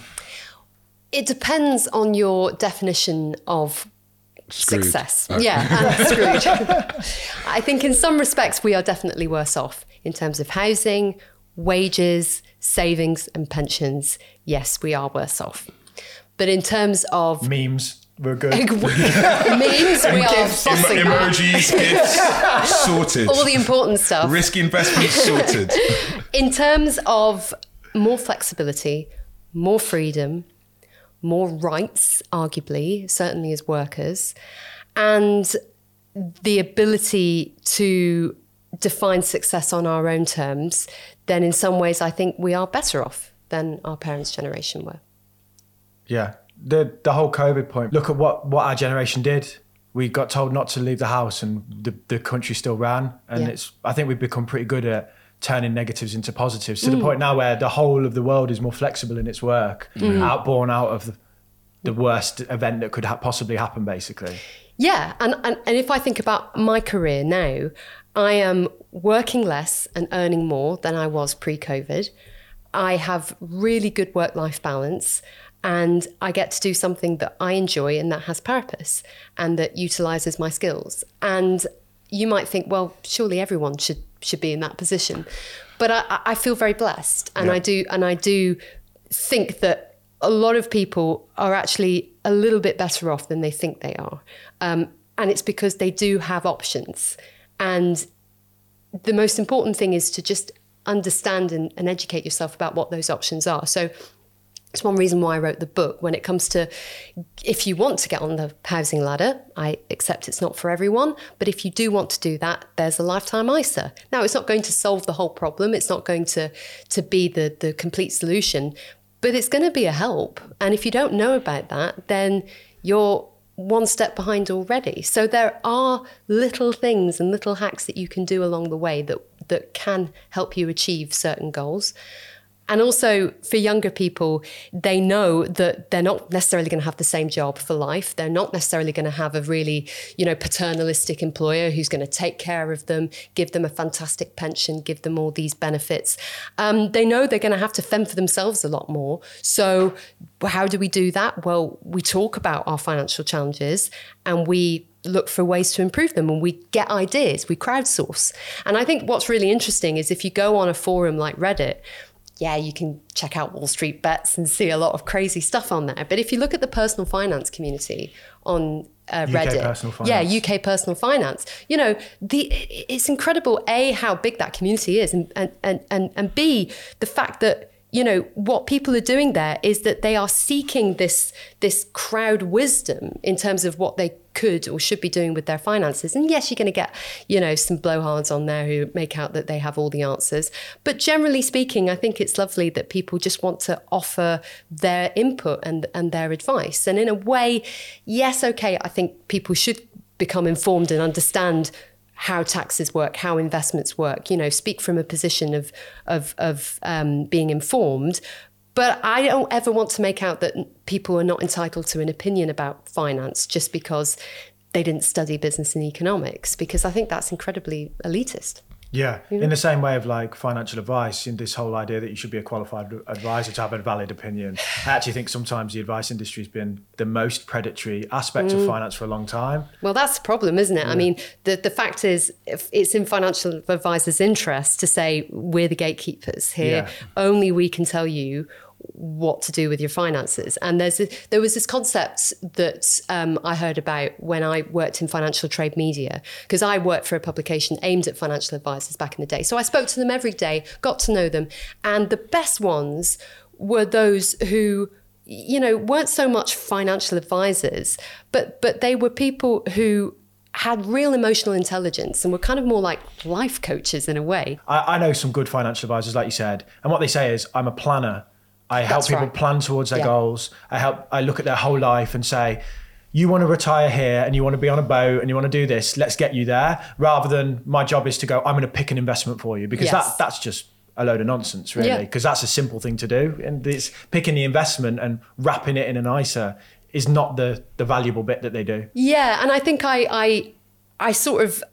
Speaker 2: It depends on your definition of
Speaker 3: Screwed.
Speaker 2: success.
Speaker 3: Okay.
Speaker 2: Yeah, and screwed. I think in some respects we are definitely worse off in terms of housing, wages, savings and pensions. Yes, we are worse off. But in terms of
Speaker 1: memes, we're good.
Speaker 2: memes, we are bossing that.
Speaker 3: Emojis, gifts, sorted.
Speaker 2: All the important stuff.
Speaker 3: Risky investments sorted.
Speaker 2: In terms of more flexibility, more freedom, more rights, arguably, certainly as workers, and the ability to define success on our own terms, then in some ways I think we are better off than our parents' generation were.
Speaker 1: Yeah. The whole COVID point, look at what our generation did. We got told not to leave the house, and the country still ran. And I think we've become pretty good at turning negatives into positives, to the point now where the whole of the world is more flexible in its work, outborn out of the worst event that could possibly happen, basically.
Speaker 2: Yeah, and if I think about my career now, I am working less and earning more than I was pre-COVID. I have really good work-life balance, and I get to do something that I enjoy and that has purpose and that utilises my skills. And you might think, well, surely everyone should be in that position. But I feel very blessed, and I do think that a lot of people are actually a little bit better off than they think they are. And it's because they do have options. And the most important thing is to just understand and educate yourself about what those options are. So it's one reason why I wrote the book. When it comes to, if you want to get on the housing ladder, I accept it's not for everyone, but if you do want to do that, there's a lifetime ISA. Now, it's not going to solve the whole problem. It's not going to be the complete solution, but it's going to be a help. And if you don't know about that, then you're one step behind already. So there are little things and little hacks that you can do along the way that can help you achieve certain goals. And also for younger people, they know that they're not necessarily going to have the same job for life. They're not necessarily going to have a really, paternalistic employer who's going to take care of them, give them a fantastic pension, give them all these benefits. They know they're going to have to fend for themselves a lot more. So how do we do that? Well, we talk about our financial challenges and we look for ways to improve them, and we get ideas, we crowdsource. And I think what's really interesting is if you go on a forum like Reddit, yeah, you can check out Wall Street Bets and see a lot of crazy stuff on there. But if you look at the personal finance community on Reddit, UK personal finance, it's incredible, A, how big that community is, and B, the fact that, what people are doing there is that they are seeking this crowd wisdom in terms of what they could or should be doing with their finances. And yes, you're going to get, some blowhards on there who make out that they have all the answers. But generally speaking, I think it's lovely that people just want to offer their input and their advice. And in a way, yes, okay, I think people should become informed and understand how taxes work, how investments work, speak from a position of being informed. But I don't ever want to make out that people are not entitled to an opinion about finance just because they didn't study business and economics, because I think that's incredibly elitist.
Speaker 1: Yeah, in the same way of like financial advice, in this whole idea that you should be a qualified advisor to have a valid opinion. I actually think sometimes the advice industry has been the most predatory aspect of finance for a long time.
Speaker 2: Well, that's the problem, isn't it? Yeah. I mean, the fact is, if it's in financial advisors' interest to say we're the gatekeepers here. Yeah. Only we can tell you what to do with your finances. And there was this concept that I heard about when I worked in financial trade media, because I worked for a publication aimed at financial advisors back in the day. So I spoke to them every day, got to know them. And the best ones were those who, you know, weren't so much financial advisors, but they were people who had real emotional intelligence and were kind of more like life coaches in a way.
Speaker 1: I know some good financial advisors, like you said. And what they say is, I'm a planner. I help people plan towards their goals. I look at their whole life and say, you want to retire here and you want to be on a boat and you want to do this, let's get you there. Rather than my job is to go, I'm going to pick an investment for you, because that's just a load of nonsense, really, because that's a simple thing to do. And it's picking the investment and wrapping it in an ISA is not the valuable bit that they do.
Speaker 2: Yeah, and I think I sort of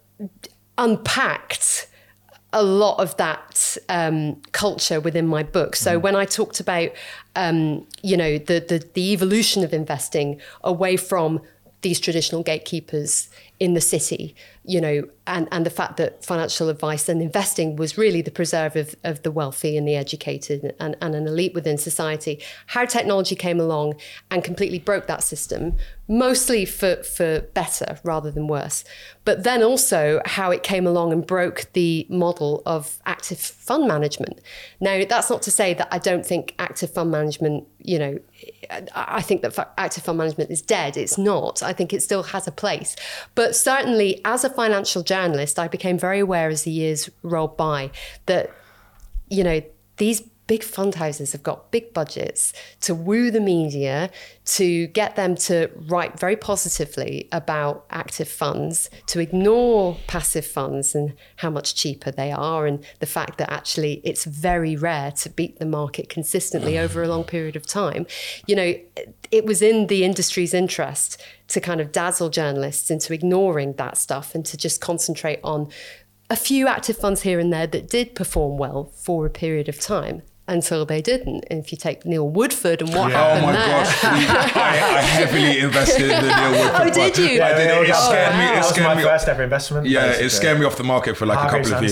Speaker 2: unpacked a lot of that culture within my book. So when I talked about, you know, the evolution of investing away from these traditional gatekeepers in the city, you know, and the fact that financial advice and investing was really the preserve of the wealthy and the educated and an elite within society, how technology came along and completely broke that system, mostly for better rather than worse. But then also how it came along and broke the model of active fund management. Now, that's not to say that I don't think active fund management, you know, I think that active fund management is dead. It's not. I think it still has a place. But certainly as a financial journalist, I became very aware as the years rolled by that, you know, these big fund houses have got big budgets to woo the media, to get them to write very positively about active funds, to ignore passive funds and how much cheaper they are, and the fact that actually it's very rare to beat the market consistently over a long period of time. You know, it was in the industry's interest to kind of dazzle journalists into ignoring that stuff and to just concentrate on a few active funds here and there that did perform well for a period of time, until they didn't. And if you take Neil Woodford and what happened there. Oh my gosh,
Speaker 3: I heavily invested in the Neil Woodford.
Speaker 2: Oh, did you?
Speaker 3: I did. It scared me.
Speaker 1: It scared me. First ever investment.
Speaker 3: Yeah, basically. It scared me off the market for like a couple of years.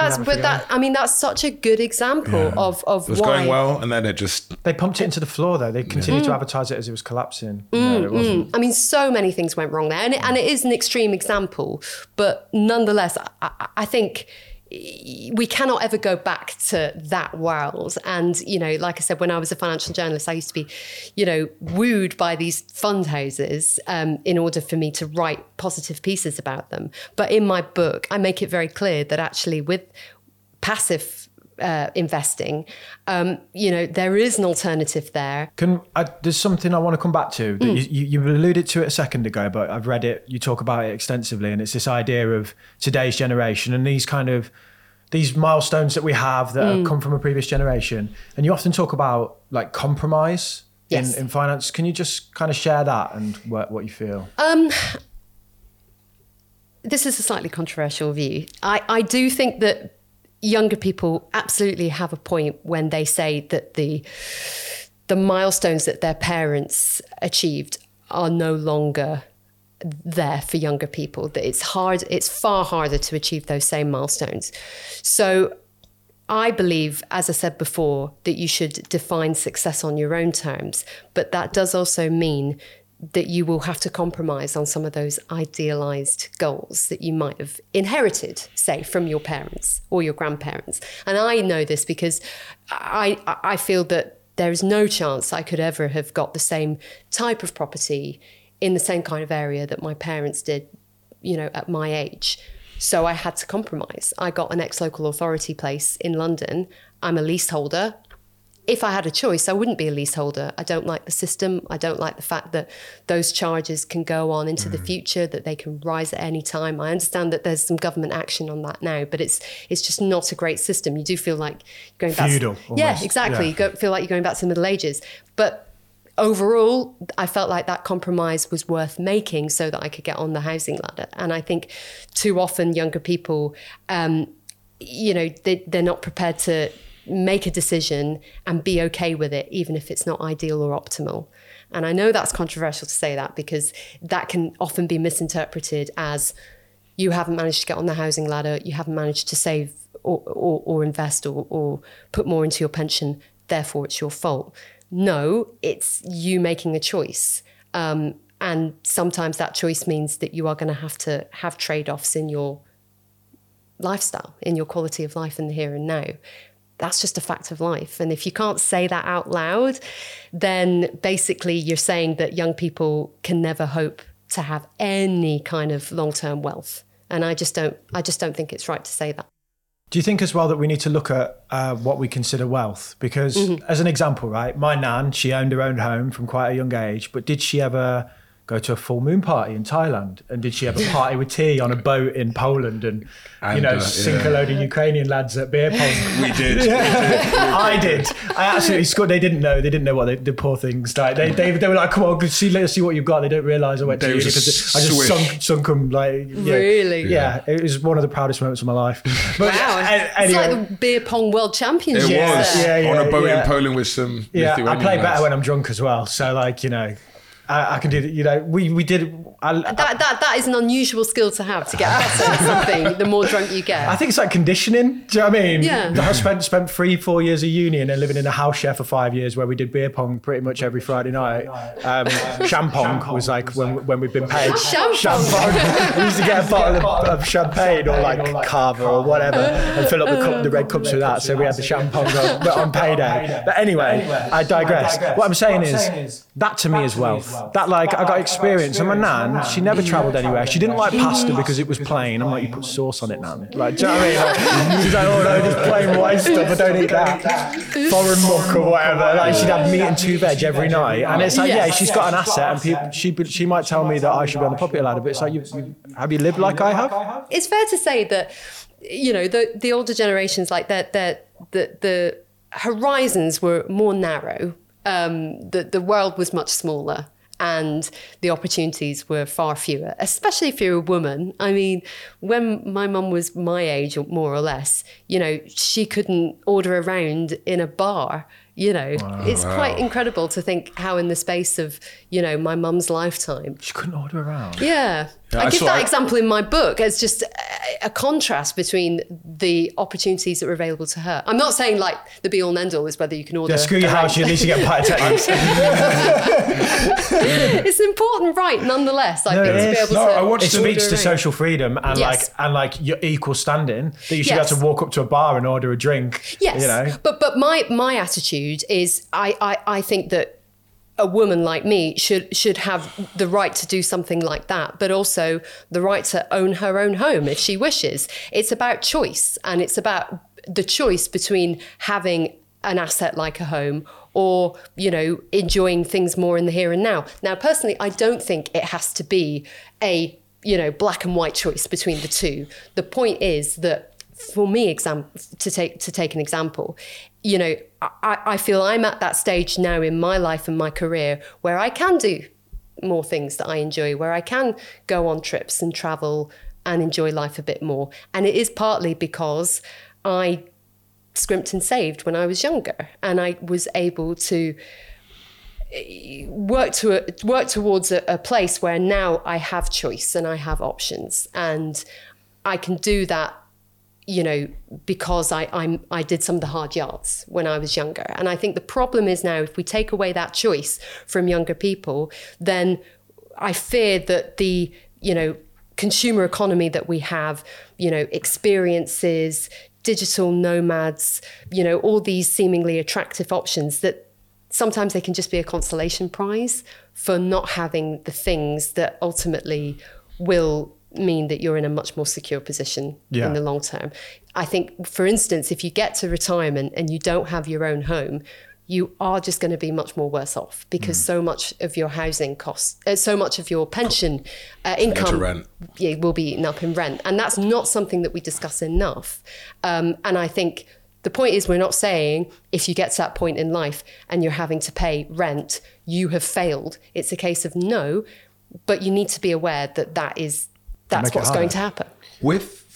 Speaker 2: That's such a good example of
Speaker 3: it was
Speaker 2: why.
Speaker 3: Going well, and then it just...
Speaker 1: They pumped it into the floor though. They continued to advertise it as it was collapsing. No, it wasn't.
Speaker 2: I mean, so many things went wrong there. And it is an extreme example, but nonetheless, I think we cannot ever go back to that world. And, you know, like I said, when I was a financial journalist, I used to be, you know, wooed by these fund houses in order for me to write positive pieces about them. But in my book, I make it very clear that actually with passive investing, you know, there is an alternative there.
Speaker 1: There's something I want to come back to. That you alluded to it a second ago, but I've read it. You talk about it extensively, and it's this idea of today's generation and these milestones that we have that have come from a previous generation. And you often talk about like compromise in finance. Can you just kind of share that and what you feel?
Speaker 2: This is a slightly controversial view. I do think that younger people absolutely have a point when they say that the milestones that their parents achieved are no longer there for younger people, that it's far harder to achieve those same milestones. So I believe, as I said before, that you should define success on your own terms, but that does also mean that you will have to compromise on some of those idealized goals that you might have inherited, say, from your parents or your grandparents. And I know this because I feel that there is no chance I could ever have got the same type of property in the same kind of area that my parents did, you know, at my age. So I had to compromise. I got an ex-local authority place in London. I'm a leaseholder. If I had a choice, I wouldn't be a leaseholder. I don't like the system. I don't like the fact that those charges can go on into the future, that they can rise at any time. I understand that there's some government action on that now, but it's just not a great system. You do feel like you're going back.
Speaker 1: Feudal.
Speaker 2: Yeah, exactly.
Speaker 1: Yeah.
Speaker 2: You feel like you're going back to the Middle Ages. But overall, I felt like that compromise was worth making so that I could get on the housing ladder. And I think too often younger people they're not prepared to make a decision and be okay with it, even if it's not ideal or optimal. And I know that's controversial to say that, because that can often be misinterpreted as you haven't managed to get on the housing ladder, you haven't managed to save or invest or put more into your pension, therefore it's your fault. No, it's you making a choice. And sometimes that choice means that you are going to have trade-offs in your lifestyle, in your quality of life in the here and now. That's just a fact of life. And if you can't say that out loud, then basically you're saying that young people can never hope to have any kind of long-term wealth. And I just don't think it's right to say that.
Speaker 1: Do you think as well that we need to look at what we consider wealth? Because as an example, right, my nan, she owned her own home from quite a young age, but did she ever go to a full moon party in Thailand? And did she have a party with tea on a boat in Poland and sink a load of Ukrainian lads at beer pong?
Speaker 3: We did.
Speaker 1: I did. I absolutely scored. They didn't know what the poor things like. They were like, come on, let's see what you've got. They didn't realise I went to uni because I just sunk them like. Yeah.
Speaker 2: Really?
Speaker 1: Yeah. It was one of the proudest moments of my life. But,
Speaker 2: wow. It's like the beer pong world championship.
Speaker 3: It was.
Speaker 1: Yeah,
Speaker 3: on a boat in Poland with some Lithuanian
Speaker 1: I play better
Speaker 3: lads.
Speaker 1: when I'm drunk as well. So like, I can do that. We did.
Speaker 2: That is an unusual skill to have, to get better at something the more drunk you get.
Speaker 1: I think it's like conditioning. Do you know what I mean?
Speaker 2: Yeah.
Speaker 1: I spent 3-4 years of uni and then living in a house share for 5 years where we did beer pong pretty much every Friday night. Champong was like when we'd been paid. Champong. We used to get a bottle of champagne or like Cava or whatever and fill up the red cups with that. So we had the champong on payday. But anyway, I digress. What I'm saying is that to me is wealth. That like I got experience. And my nan, she never travelled anywhere. She didn't like pasta because it was plain. I'm like, you put sauce on it, nan. Like, do you know what I mean? Like, she's like, oh no, just plain white stuff. I don't eat that. Foreign muck or whatever. Like she'd have meat and 2 veg every night. And it's like, yeah, she's got an asset, and she might tell me that I should be on the popular ladder. But it's like, have you lived like I have?
Speaker 2: It's fair to say that the older generations, like the horizons were more narrow. The world was much smaller. And the opportunities were far fewer, especially if you're a woman. I mean, when my mum was my age, or more or less, she couldn't order around in a bar. It's quite incredible to think how in the space of, my mum's lifetime.
Speaker 1: She couldn't order around.
Speaker 2: Yeah. I give that example in my book as just a contrast between the opportunities that were available to her. I'm not saying like the be all and end all is whether you can order.
Speaker 1: Yeah, screw your house, you at least get pie tetanus.
Speaker 2: It's an important right nonetheless, I think, to be able to.
Speaker 1: It speaks to social freedom and like your equal standing, that you should be able to walk up to a bar and order a drink.
Speaker 2: Yes. But my attitude is I think that a woman like me should have the right to do something like that, but also the right to own her own home if she wishes. It's about choice, and it's about the choice between having an asset like a home or, enjoying things more in the here and now. Now, personally, I don't think it has to be a, black and white choice between the two. The point is that for me, to take an example, I feel I'm at that stage now in my life and my career where I can do more things that I enjoy, where I can go on trips and travel and enjoy life a bit more. And it is partly because I scrimped and saved when I was younger, and I was able to work towards a place where now I have choice and I have options, and I can do that because I did some of the hard yards when I was younger. And I think the problem is now, if we take away that choice from younger people, then I fear that the, consumer economy that we have, experiences, digital nomads, all these seemingly attractive options, that sometimes they can just be a consolation prize for not having the things that ultimately will mean that you're in a much more secure position in the long term. I think, for instance, if you get to retirement and you don't have your own home, you are just going to be much more worse off, because so much of your housing costs, so much of your pension income will be eaten up in rent. And that's not something that we discuss enough. And I think the point is, we're not saying if you get to that point in life and you're having to pay rent, you have failed. It's a case of no, but you need to be aware that that's what's going to happen.
Speaker 3: With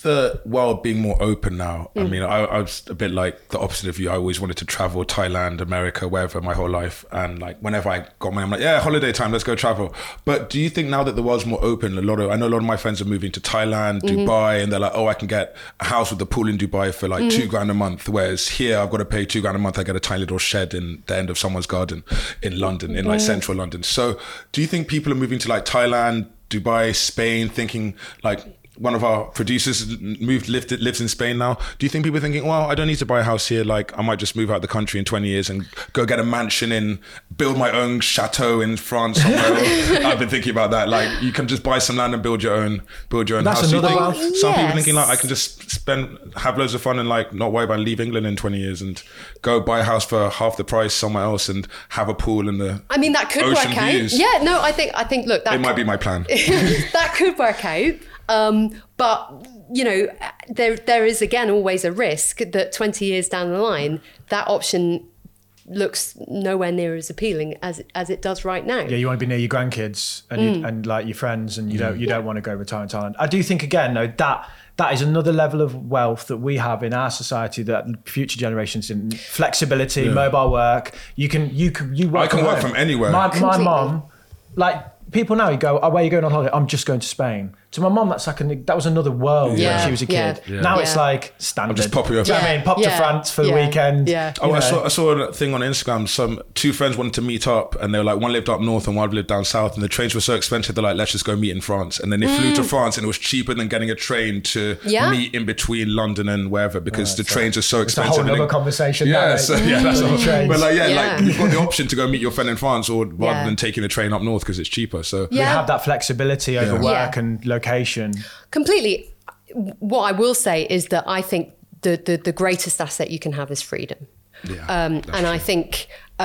Speaker 3: the world being more open now, I mean, I was a bit like the opposite of you. I always wanted to travel, Thailand, America, wherever, my whole life. And like whenever I got money, I'm like, yeah, holiday time, let's go travel. But do you think now that the world's more open, I know a lot of my friends are moving to Thailand, Dubai, and they're like, oh, I can get a house with a pool in Dubai for like $2,000 a month. Whereas here, I've got to pay $2,000 a month. I get a tiny little shed in the end of someone's garden in London, in like central London. So do you think people are moving to like Thailand, Dubai, Spain, thinking like, one of our producers lives in Spain now. Do you think people are thinking, well, I don't need to buy a house here. Like I might just move out of the country in 20 years and go get a mansion build my own chateau in France somewhere. I've been thinking about that. Like you can just buy some land and build your own
Speaker 1: That's
Speaker 3: house.
Speaker 1: another
Speaker 3: So some people thinking like I can just have loads of fun and like not worry about leave England in 20 years and go buy a house for half the price somewhere else and have a pool in the
Speaker 2: I mean, that could
Speaker 3: ocean
Speaker 2: work out.
Speaker 3: views.
Speaker 2: Yeah, no, I think look, that
Speaker 3: might be my plan.
Speaker 2: that could work out. But you know, there is again always a risk that 20 years down the line, that option looks nowhere near as appealing as it does right now.
Speaker 1: Yeah, you want to be near your grandkids and and like your friends, and you don't want to go retire in Thailand. I do think again though that is another level of wealth that we have in our society that future generations didn't. Flexibility, mobile work. You work.
Speaker 3: I can work from anywhere.
Speaker 1: My mom, like. People now, you go, oh, where are you going on holiday? I'm just going to Spain. To my mom, that was another world when she was a kid.
Speaker 3: Yeah.
Speaker 1: Now it's like standard.
Speaker 3: I'm just popping up.
Speaker 1: Do you know what I mean? Pop to France for the weekend.
Speaker 2: Yeah.
Speaker 3: Oh, I saw a thing on Instagram. Two friends wanted to meet up, and they were like, one lived up north and one lived down south, and the trains were so expensive. They're like, let's just go meet in France. And then they flew to France, and it was cheaper than getting a train to meet in between London and wherever because the trains are so expensive.
Speaker 1: It's a whole other conversation.
Speaker 3: Yeah, that's the
Speaker 1: trains.
Speaker 3: But like, like you've got the option to go meet your friend in France, or rather than taking the train up north because it's cheaper. So
Speaker 1: we have that flexibility over work and location.
Speaker 2: Completely. What I will say is that I think the greatest asset you can have is freedom. And I think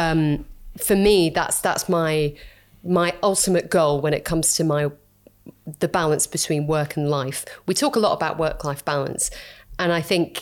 Speaker 2: for me that's my ultimate goal when it comes to the balance between work and life. We talk a lot about work-life balance, and I think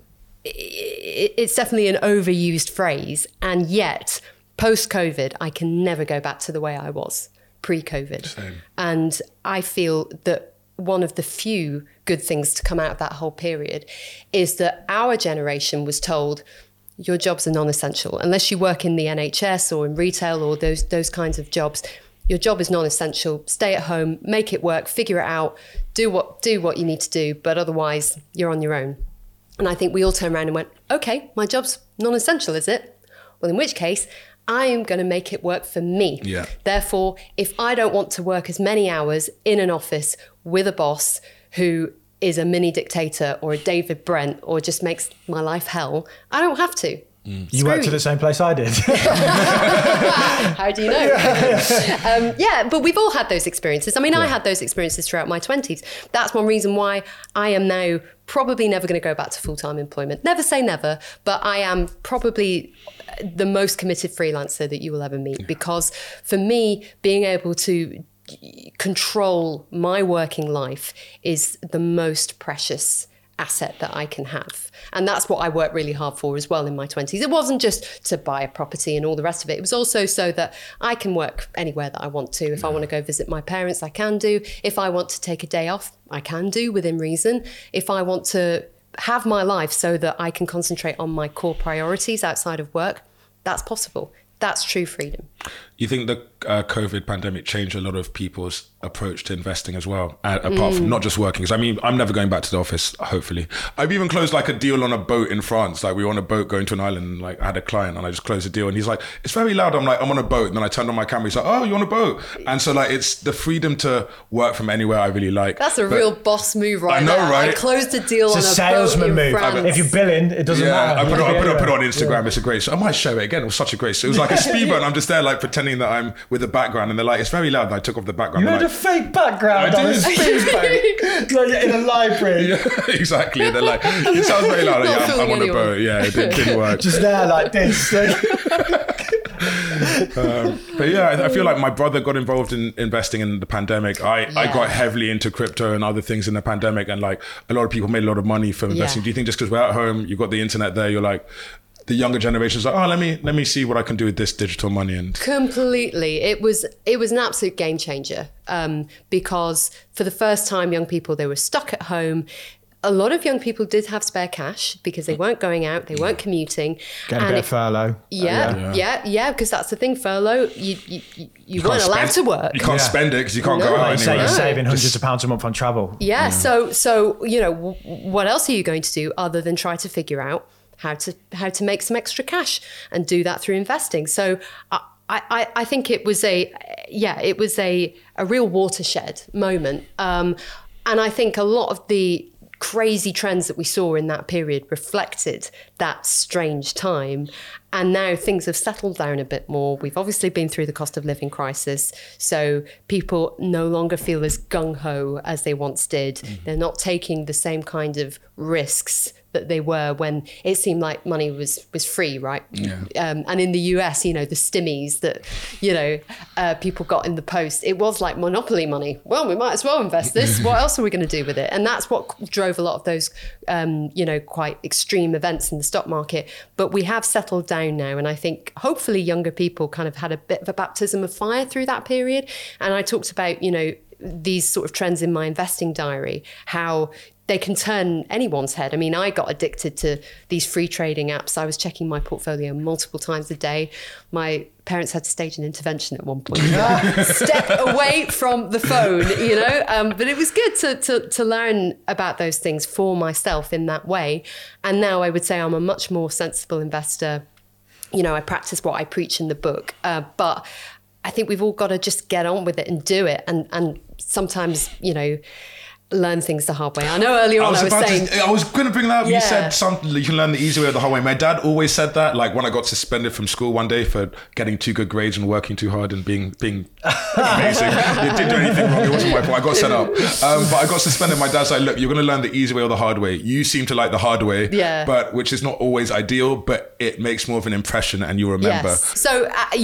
Speaker 2: it's definitely an overused phrase, and yet post-COVID I can never go back to the way I was pre-COVID.
Speaker 3: Same.
Speaker 2: And I feel that one of the few good things to come out of that whole period is that our generation was told your jobs are non-essential. Unless you work in the NHS or in retail or those kinds of jobs, your job is non-essential. Stay at home, make it work, figure it out, do what you need to do, but otherwise you're on your own. And I think we all turned around and went, okay, my job's non-essential, is it? Well, in which case, I am going to make it work for me.
Speaker 3: Yeah.
Speaker 2: Therefore, if I don't want to work as many hours in an office with a boss who is a mini dictator or a David Brent or just makes my life hell, I don't have to.
Speaker 1: You worked at the same place I did.
Speaker 2: How do you know? But we've all had those experiences. I mean, I had those experiences throughout my 20s. That's one reason why I am now probably never going to go back to full-time employment. Never say never, but I am probably the most committed freelancer that you will ever meet, because for me, being able to control my working life is the most precious asset that I can have. And that's what I worked really hard for as well in my 20s. It wasn't just to buy a property and all the rest of it. It was also so that I can work anywhere that I want to. If I want to go visit my parents, I can do. If I want to take a day off, I can do within reason. If I want to have my life so that I can concentrate on my core priorities outside of work, that's possible. That's true freedom.
Speaker 3: You think the COVID pandemic changed a lot of people's approach to investing as well, apart from not just working? Because I mean, I'm never going back to the office, hopefully. I've even closed like a deal on a boat in France. Like we were on a boat going to an island, and like I had a client and I just closed a deal and he's like, it's very loud. I'm like, I'm on a boat. And then I turned on my camera. He's like, oh, you're on a boat. And so like, it's the freedom to work from anywhere I really like.
Speaker 2: That's a real boss move right
Speaker 3: I know,
Speaker 2: there.
Speaker 3: right?
Speaker 2: I closed a deal on a
Speaker 1: salesman
Speaker 2: boat in
Speaker 1: move.
Speaker 2: France.
Speaker 1: If you're billing, it doesn't matter.
Speaker 3: I put it on Instagram. It's a great show. I might show it again. It was such a great show. It was like a speedboat and I'm just there like pretending that I'm with the background and they're like, it's very loud. And I took off the background.
Speaker 1: You had a fake background on a speedboat, like in a library.
Speaker 3: Yeah, exactly. And they're like, it sounds very loud. Like, yeah, I'm on a boat. Yeah, it didn't work.
Speaker 1: Just there like this.
Speaker 3: But yeah, I feel like my brother got involved in investing in the pandemic. I got heavily into crypto and other things in the pandemic, and like a lot of people made a lot of money from investing. Do you think just because we're at home, you've got the internet there, you're like, the younger generation's like, oh, let me see what I can do with this digital money? And
Speaker 2: completely, it was an absolute game changer, because for the first time, young people, they were stuck at home. a lot of young people did have spare cash because they weren't going out, they weren't commuting.
Speaker 1: Get a bit of furlough.
Speaker 2: Yeah, because that's the thing, furlough, you weren't allowed to work.
Speaker 3: You can't spend it because you can't go out
Speaker 1: You say
Speaker 3: anywhere.
Speaker 1: you're saving hundreds of pounds a month on travel.
Speaker 2: So what else are you going to do other than try to figure out how to make some extra cash and do that through investing? So I think it was a real watershed moment. And I think a lot of the crazy trends that we saw in that period reflected that strange time. And now things have settled down a bit more. We've obviously been through the cost of living crisis. So people no longer feel as gung-ho as they once did. Mm-hmm. They're not taking the same kind of risks that they were when it seemed like money was free, right?
Speaker 3: Yeah.
Speaker 2: And in the US, the stimmies that, people got in the post, it was like monopoly money. Well, we might as well invest this. What else are we going to do with it? And that's what drove a lot of those, quite extreme events in the stock market. But we have settled down now. And I think hopefully younger people kind of had a bit of a baptism of fire through that period. And I talked about, these sort of trends in my investing diary, how they can turn anyone's head. I mean, I got addicted to these free trading apps. I was checking my portfolio multiple times a day. My parents had to stage an intervention at one point. Step away from the phone, But it was good to learn about those things for myself in that way. And now I would say I'm a much more sensible investor. I practice what I preach in the book. But I think we've all got to just get on with it and do it. And sometimes, learn things the hard way. I know earlier on I
Speaker 3: was going to bring that up. You said something, you can learn the easy way or the hard way. My dad always said that, like when I got suspended from school one day for getting too good grades and working too hard and being amazing. It didn't do anything wrong. It wasn't my fault. I got set up. But I got suspended. My dad's like, look, you're going to learn the easy way or the hard way. You seem to like the hard way, but which is not always ideal, but it makes more of an impression and you'll remember.
Speaker 2: Yes. So,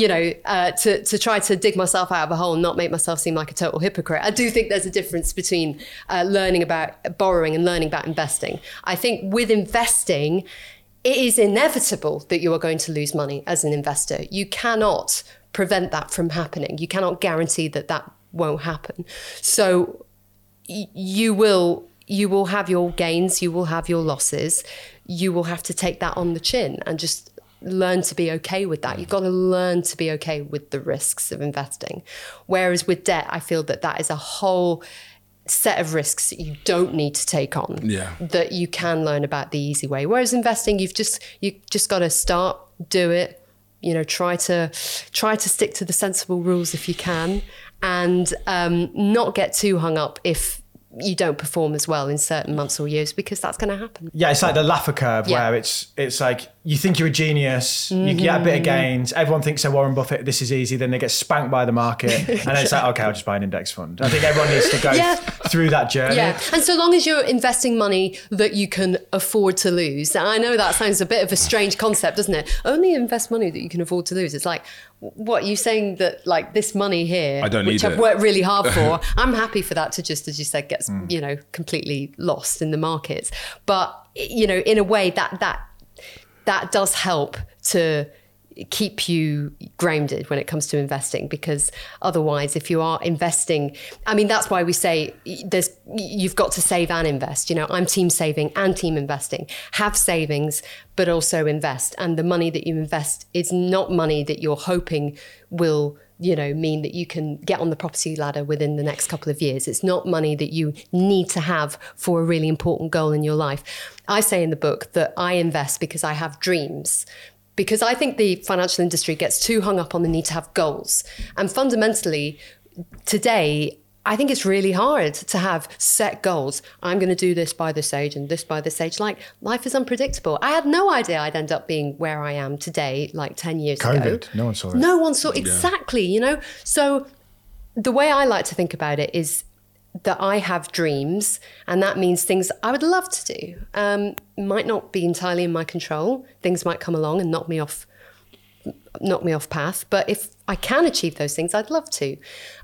Speaker 2: to try to dig myself out of a hole and not make myself seem like a total hypocrite, I do think there's a difference between learning about borrowing and learning about investing. I think with investing, it is inevitable that you are going to lose money as an investor. You cannot prevent that from happening. You cannot guarantee that won't happen. So you will have your gains, you will have your losses. You will have to take that on the chin and just learn to be okay with that. You've got to learn to be okay with the risks of investing. Whereas with debt, I feel that is a whole set of risks that you don't need to take on, that you can learn about the easy way. Whereas investing, you just got to start, do it, try to stick to the sensible rules if you can, and not get too hung up if you don't perform as well in certain months or years, because that's going to happen. Yeah,
Speaker 1: it's like the Laffer curve where it's like you think you're a genius, you get a bit of gains, everyone thinks they're Warren Buffett, this is easy, then they get spanked by the market, and then it's like, okay, I'll just buy an index fund. I think everyone needs to go through that journey.
Speaker 2: Yeah, and so long as you're investing money that you can afford to lose, and I know that sounds a bit of a strange concept, doesn't it? Only invest money that you can afford to lose. It's like, what, you saying that like this money here,
Speaker 3: I don't need
Speaker 2: which I've worked really hard for, I'm happy for that to just, as you said, get completely lost in the markets. But in a way that does help to keep you grounded when it comes to investing, because otherwise, if you are investing, I mean, that's why we say you've got to save and invest. I'm team saving and team investing. Have savings, but also invest. And the money that you invest is not money that you're hoping will mean that you can get on the property ladder within the next couple of years. It's not money that you need to have for a really important goal in your life. I say in the book that I invest because I have dreams, because I think the financial industry gets too hung up on the need to have goals. And fundamentally, today, I think it's really hard to have set goals. I'm going to do this by this age and this by this age. Like, life is unpredictable. I had no idea I'd end up being where I am today, like 10 years ago.
Speaker 1: COVID, no one saw it.
Speaker 2: No one saw, exactly, So the way I like to think about it is that I have dreams, and that means things I would love to do. Might not be entirely in my control. Things might come along and knock me off path. But if I can achieve those things, I'd love to.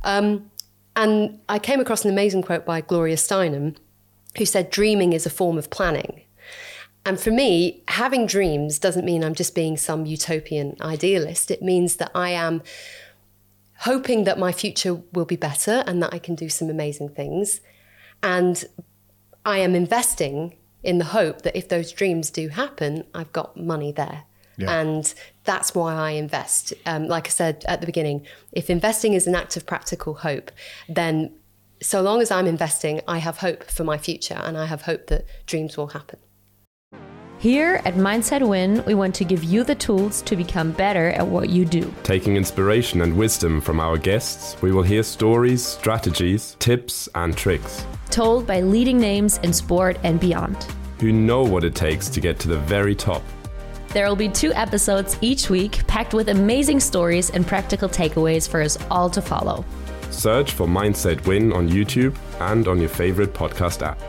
Speaker 2: And I came across an amazing quote by Gloria Steinem, who said, dreaming is a form of planning. And for me, having dreams doesn't mean I'm just being some utopian idealist. It means that I am hoping that my future will be better and that I can do some amazing things. And I am investing in the hope that if those dreams do happen, I've got money there. Yeah. And that's why I invest. Like I said at the beginning, if investing is an act of practical hope, then so long as I'm investing, I have hope for my future and I have hope that dreams will happen.
Speaker 4: Here at Mindset Win, we want to give you the tools to become better at what you do.
Speaker 5: Taking inspiration and wisdom from our guests, we will hear stories, strategies, tips and tricks.
Speaker 4: Told by leading names in sport and beyond.
Speaker 5: Who know what it takes to get to the very top.
Speaker 4: There will be 2 episodes each week, packed with amazing stories and practical takeaways for us all to follow.
Speaker 5: Search for Mindset Win on YouTube and on your favorite podcast app.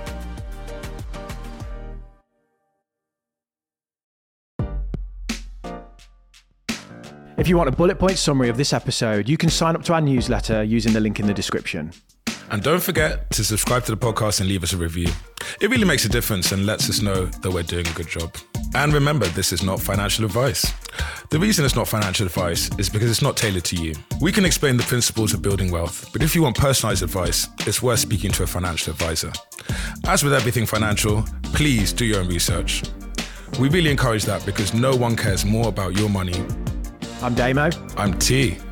Speaker 1: If you want a bullet point summary of this episode, you can sign up to our newsletter using the link in the description.
Speaker 3: And don't forget to subscribe to the podcast and leave us a review. It really makes a difference and lets us know that we're doing a good job. And remember, this is not financial advice. The reason it's not financial advice is because it's not tailored to you. We can explain the principles of building wealth, but if you want personalized advice, it's worth speaking to a financial advisor. As with everything financial, please do your own research. We really encourage that because no one cares more about your money.
Speaker 1: I'm Damo.
Speaker 3: I'm T.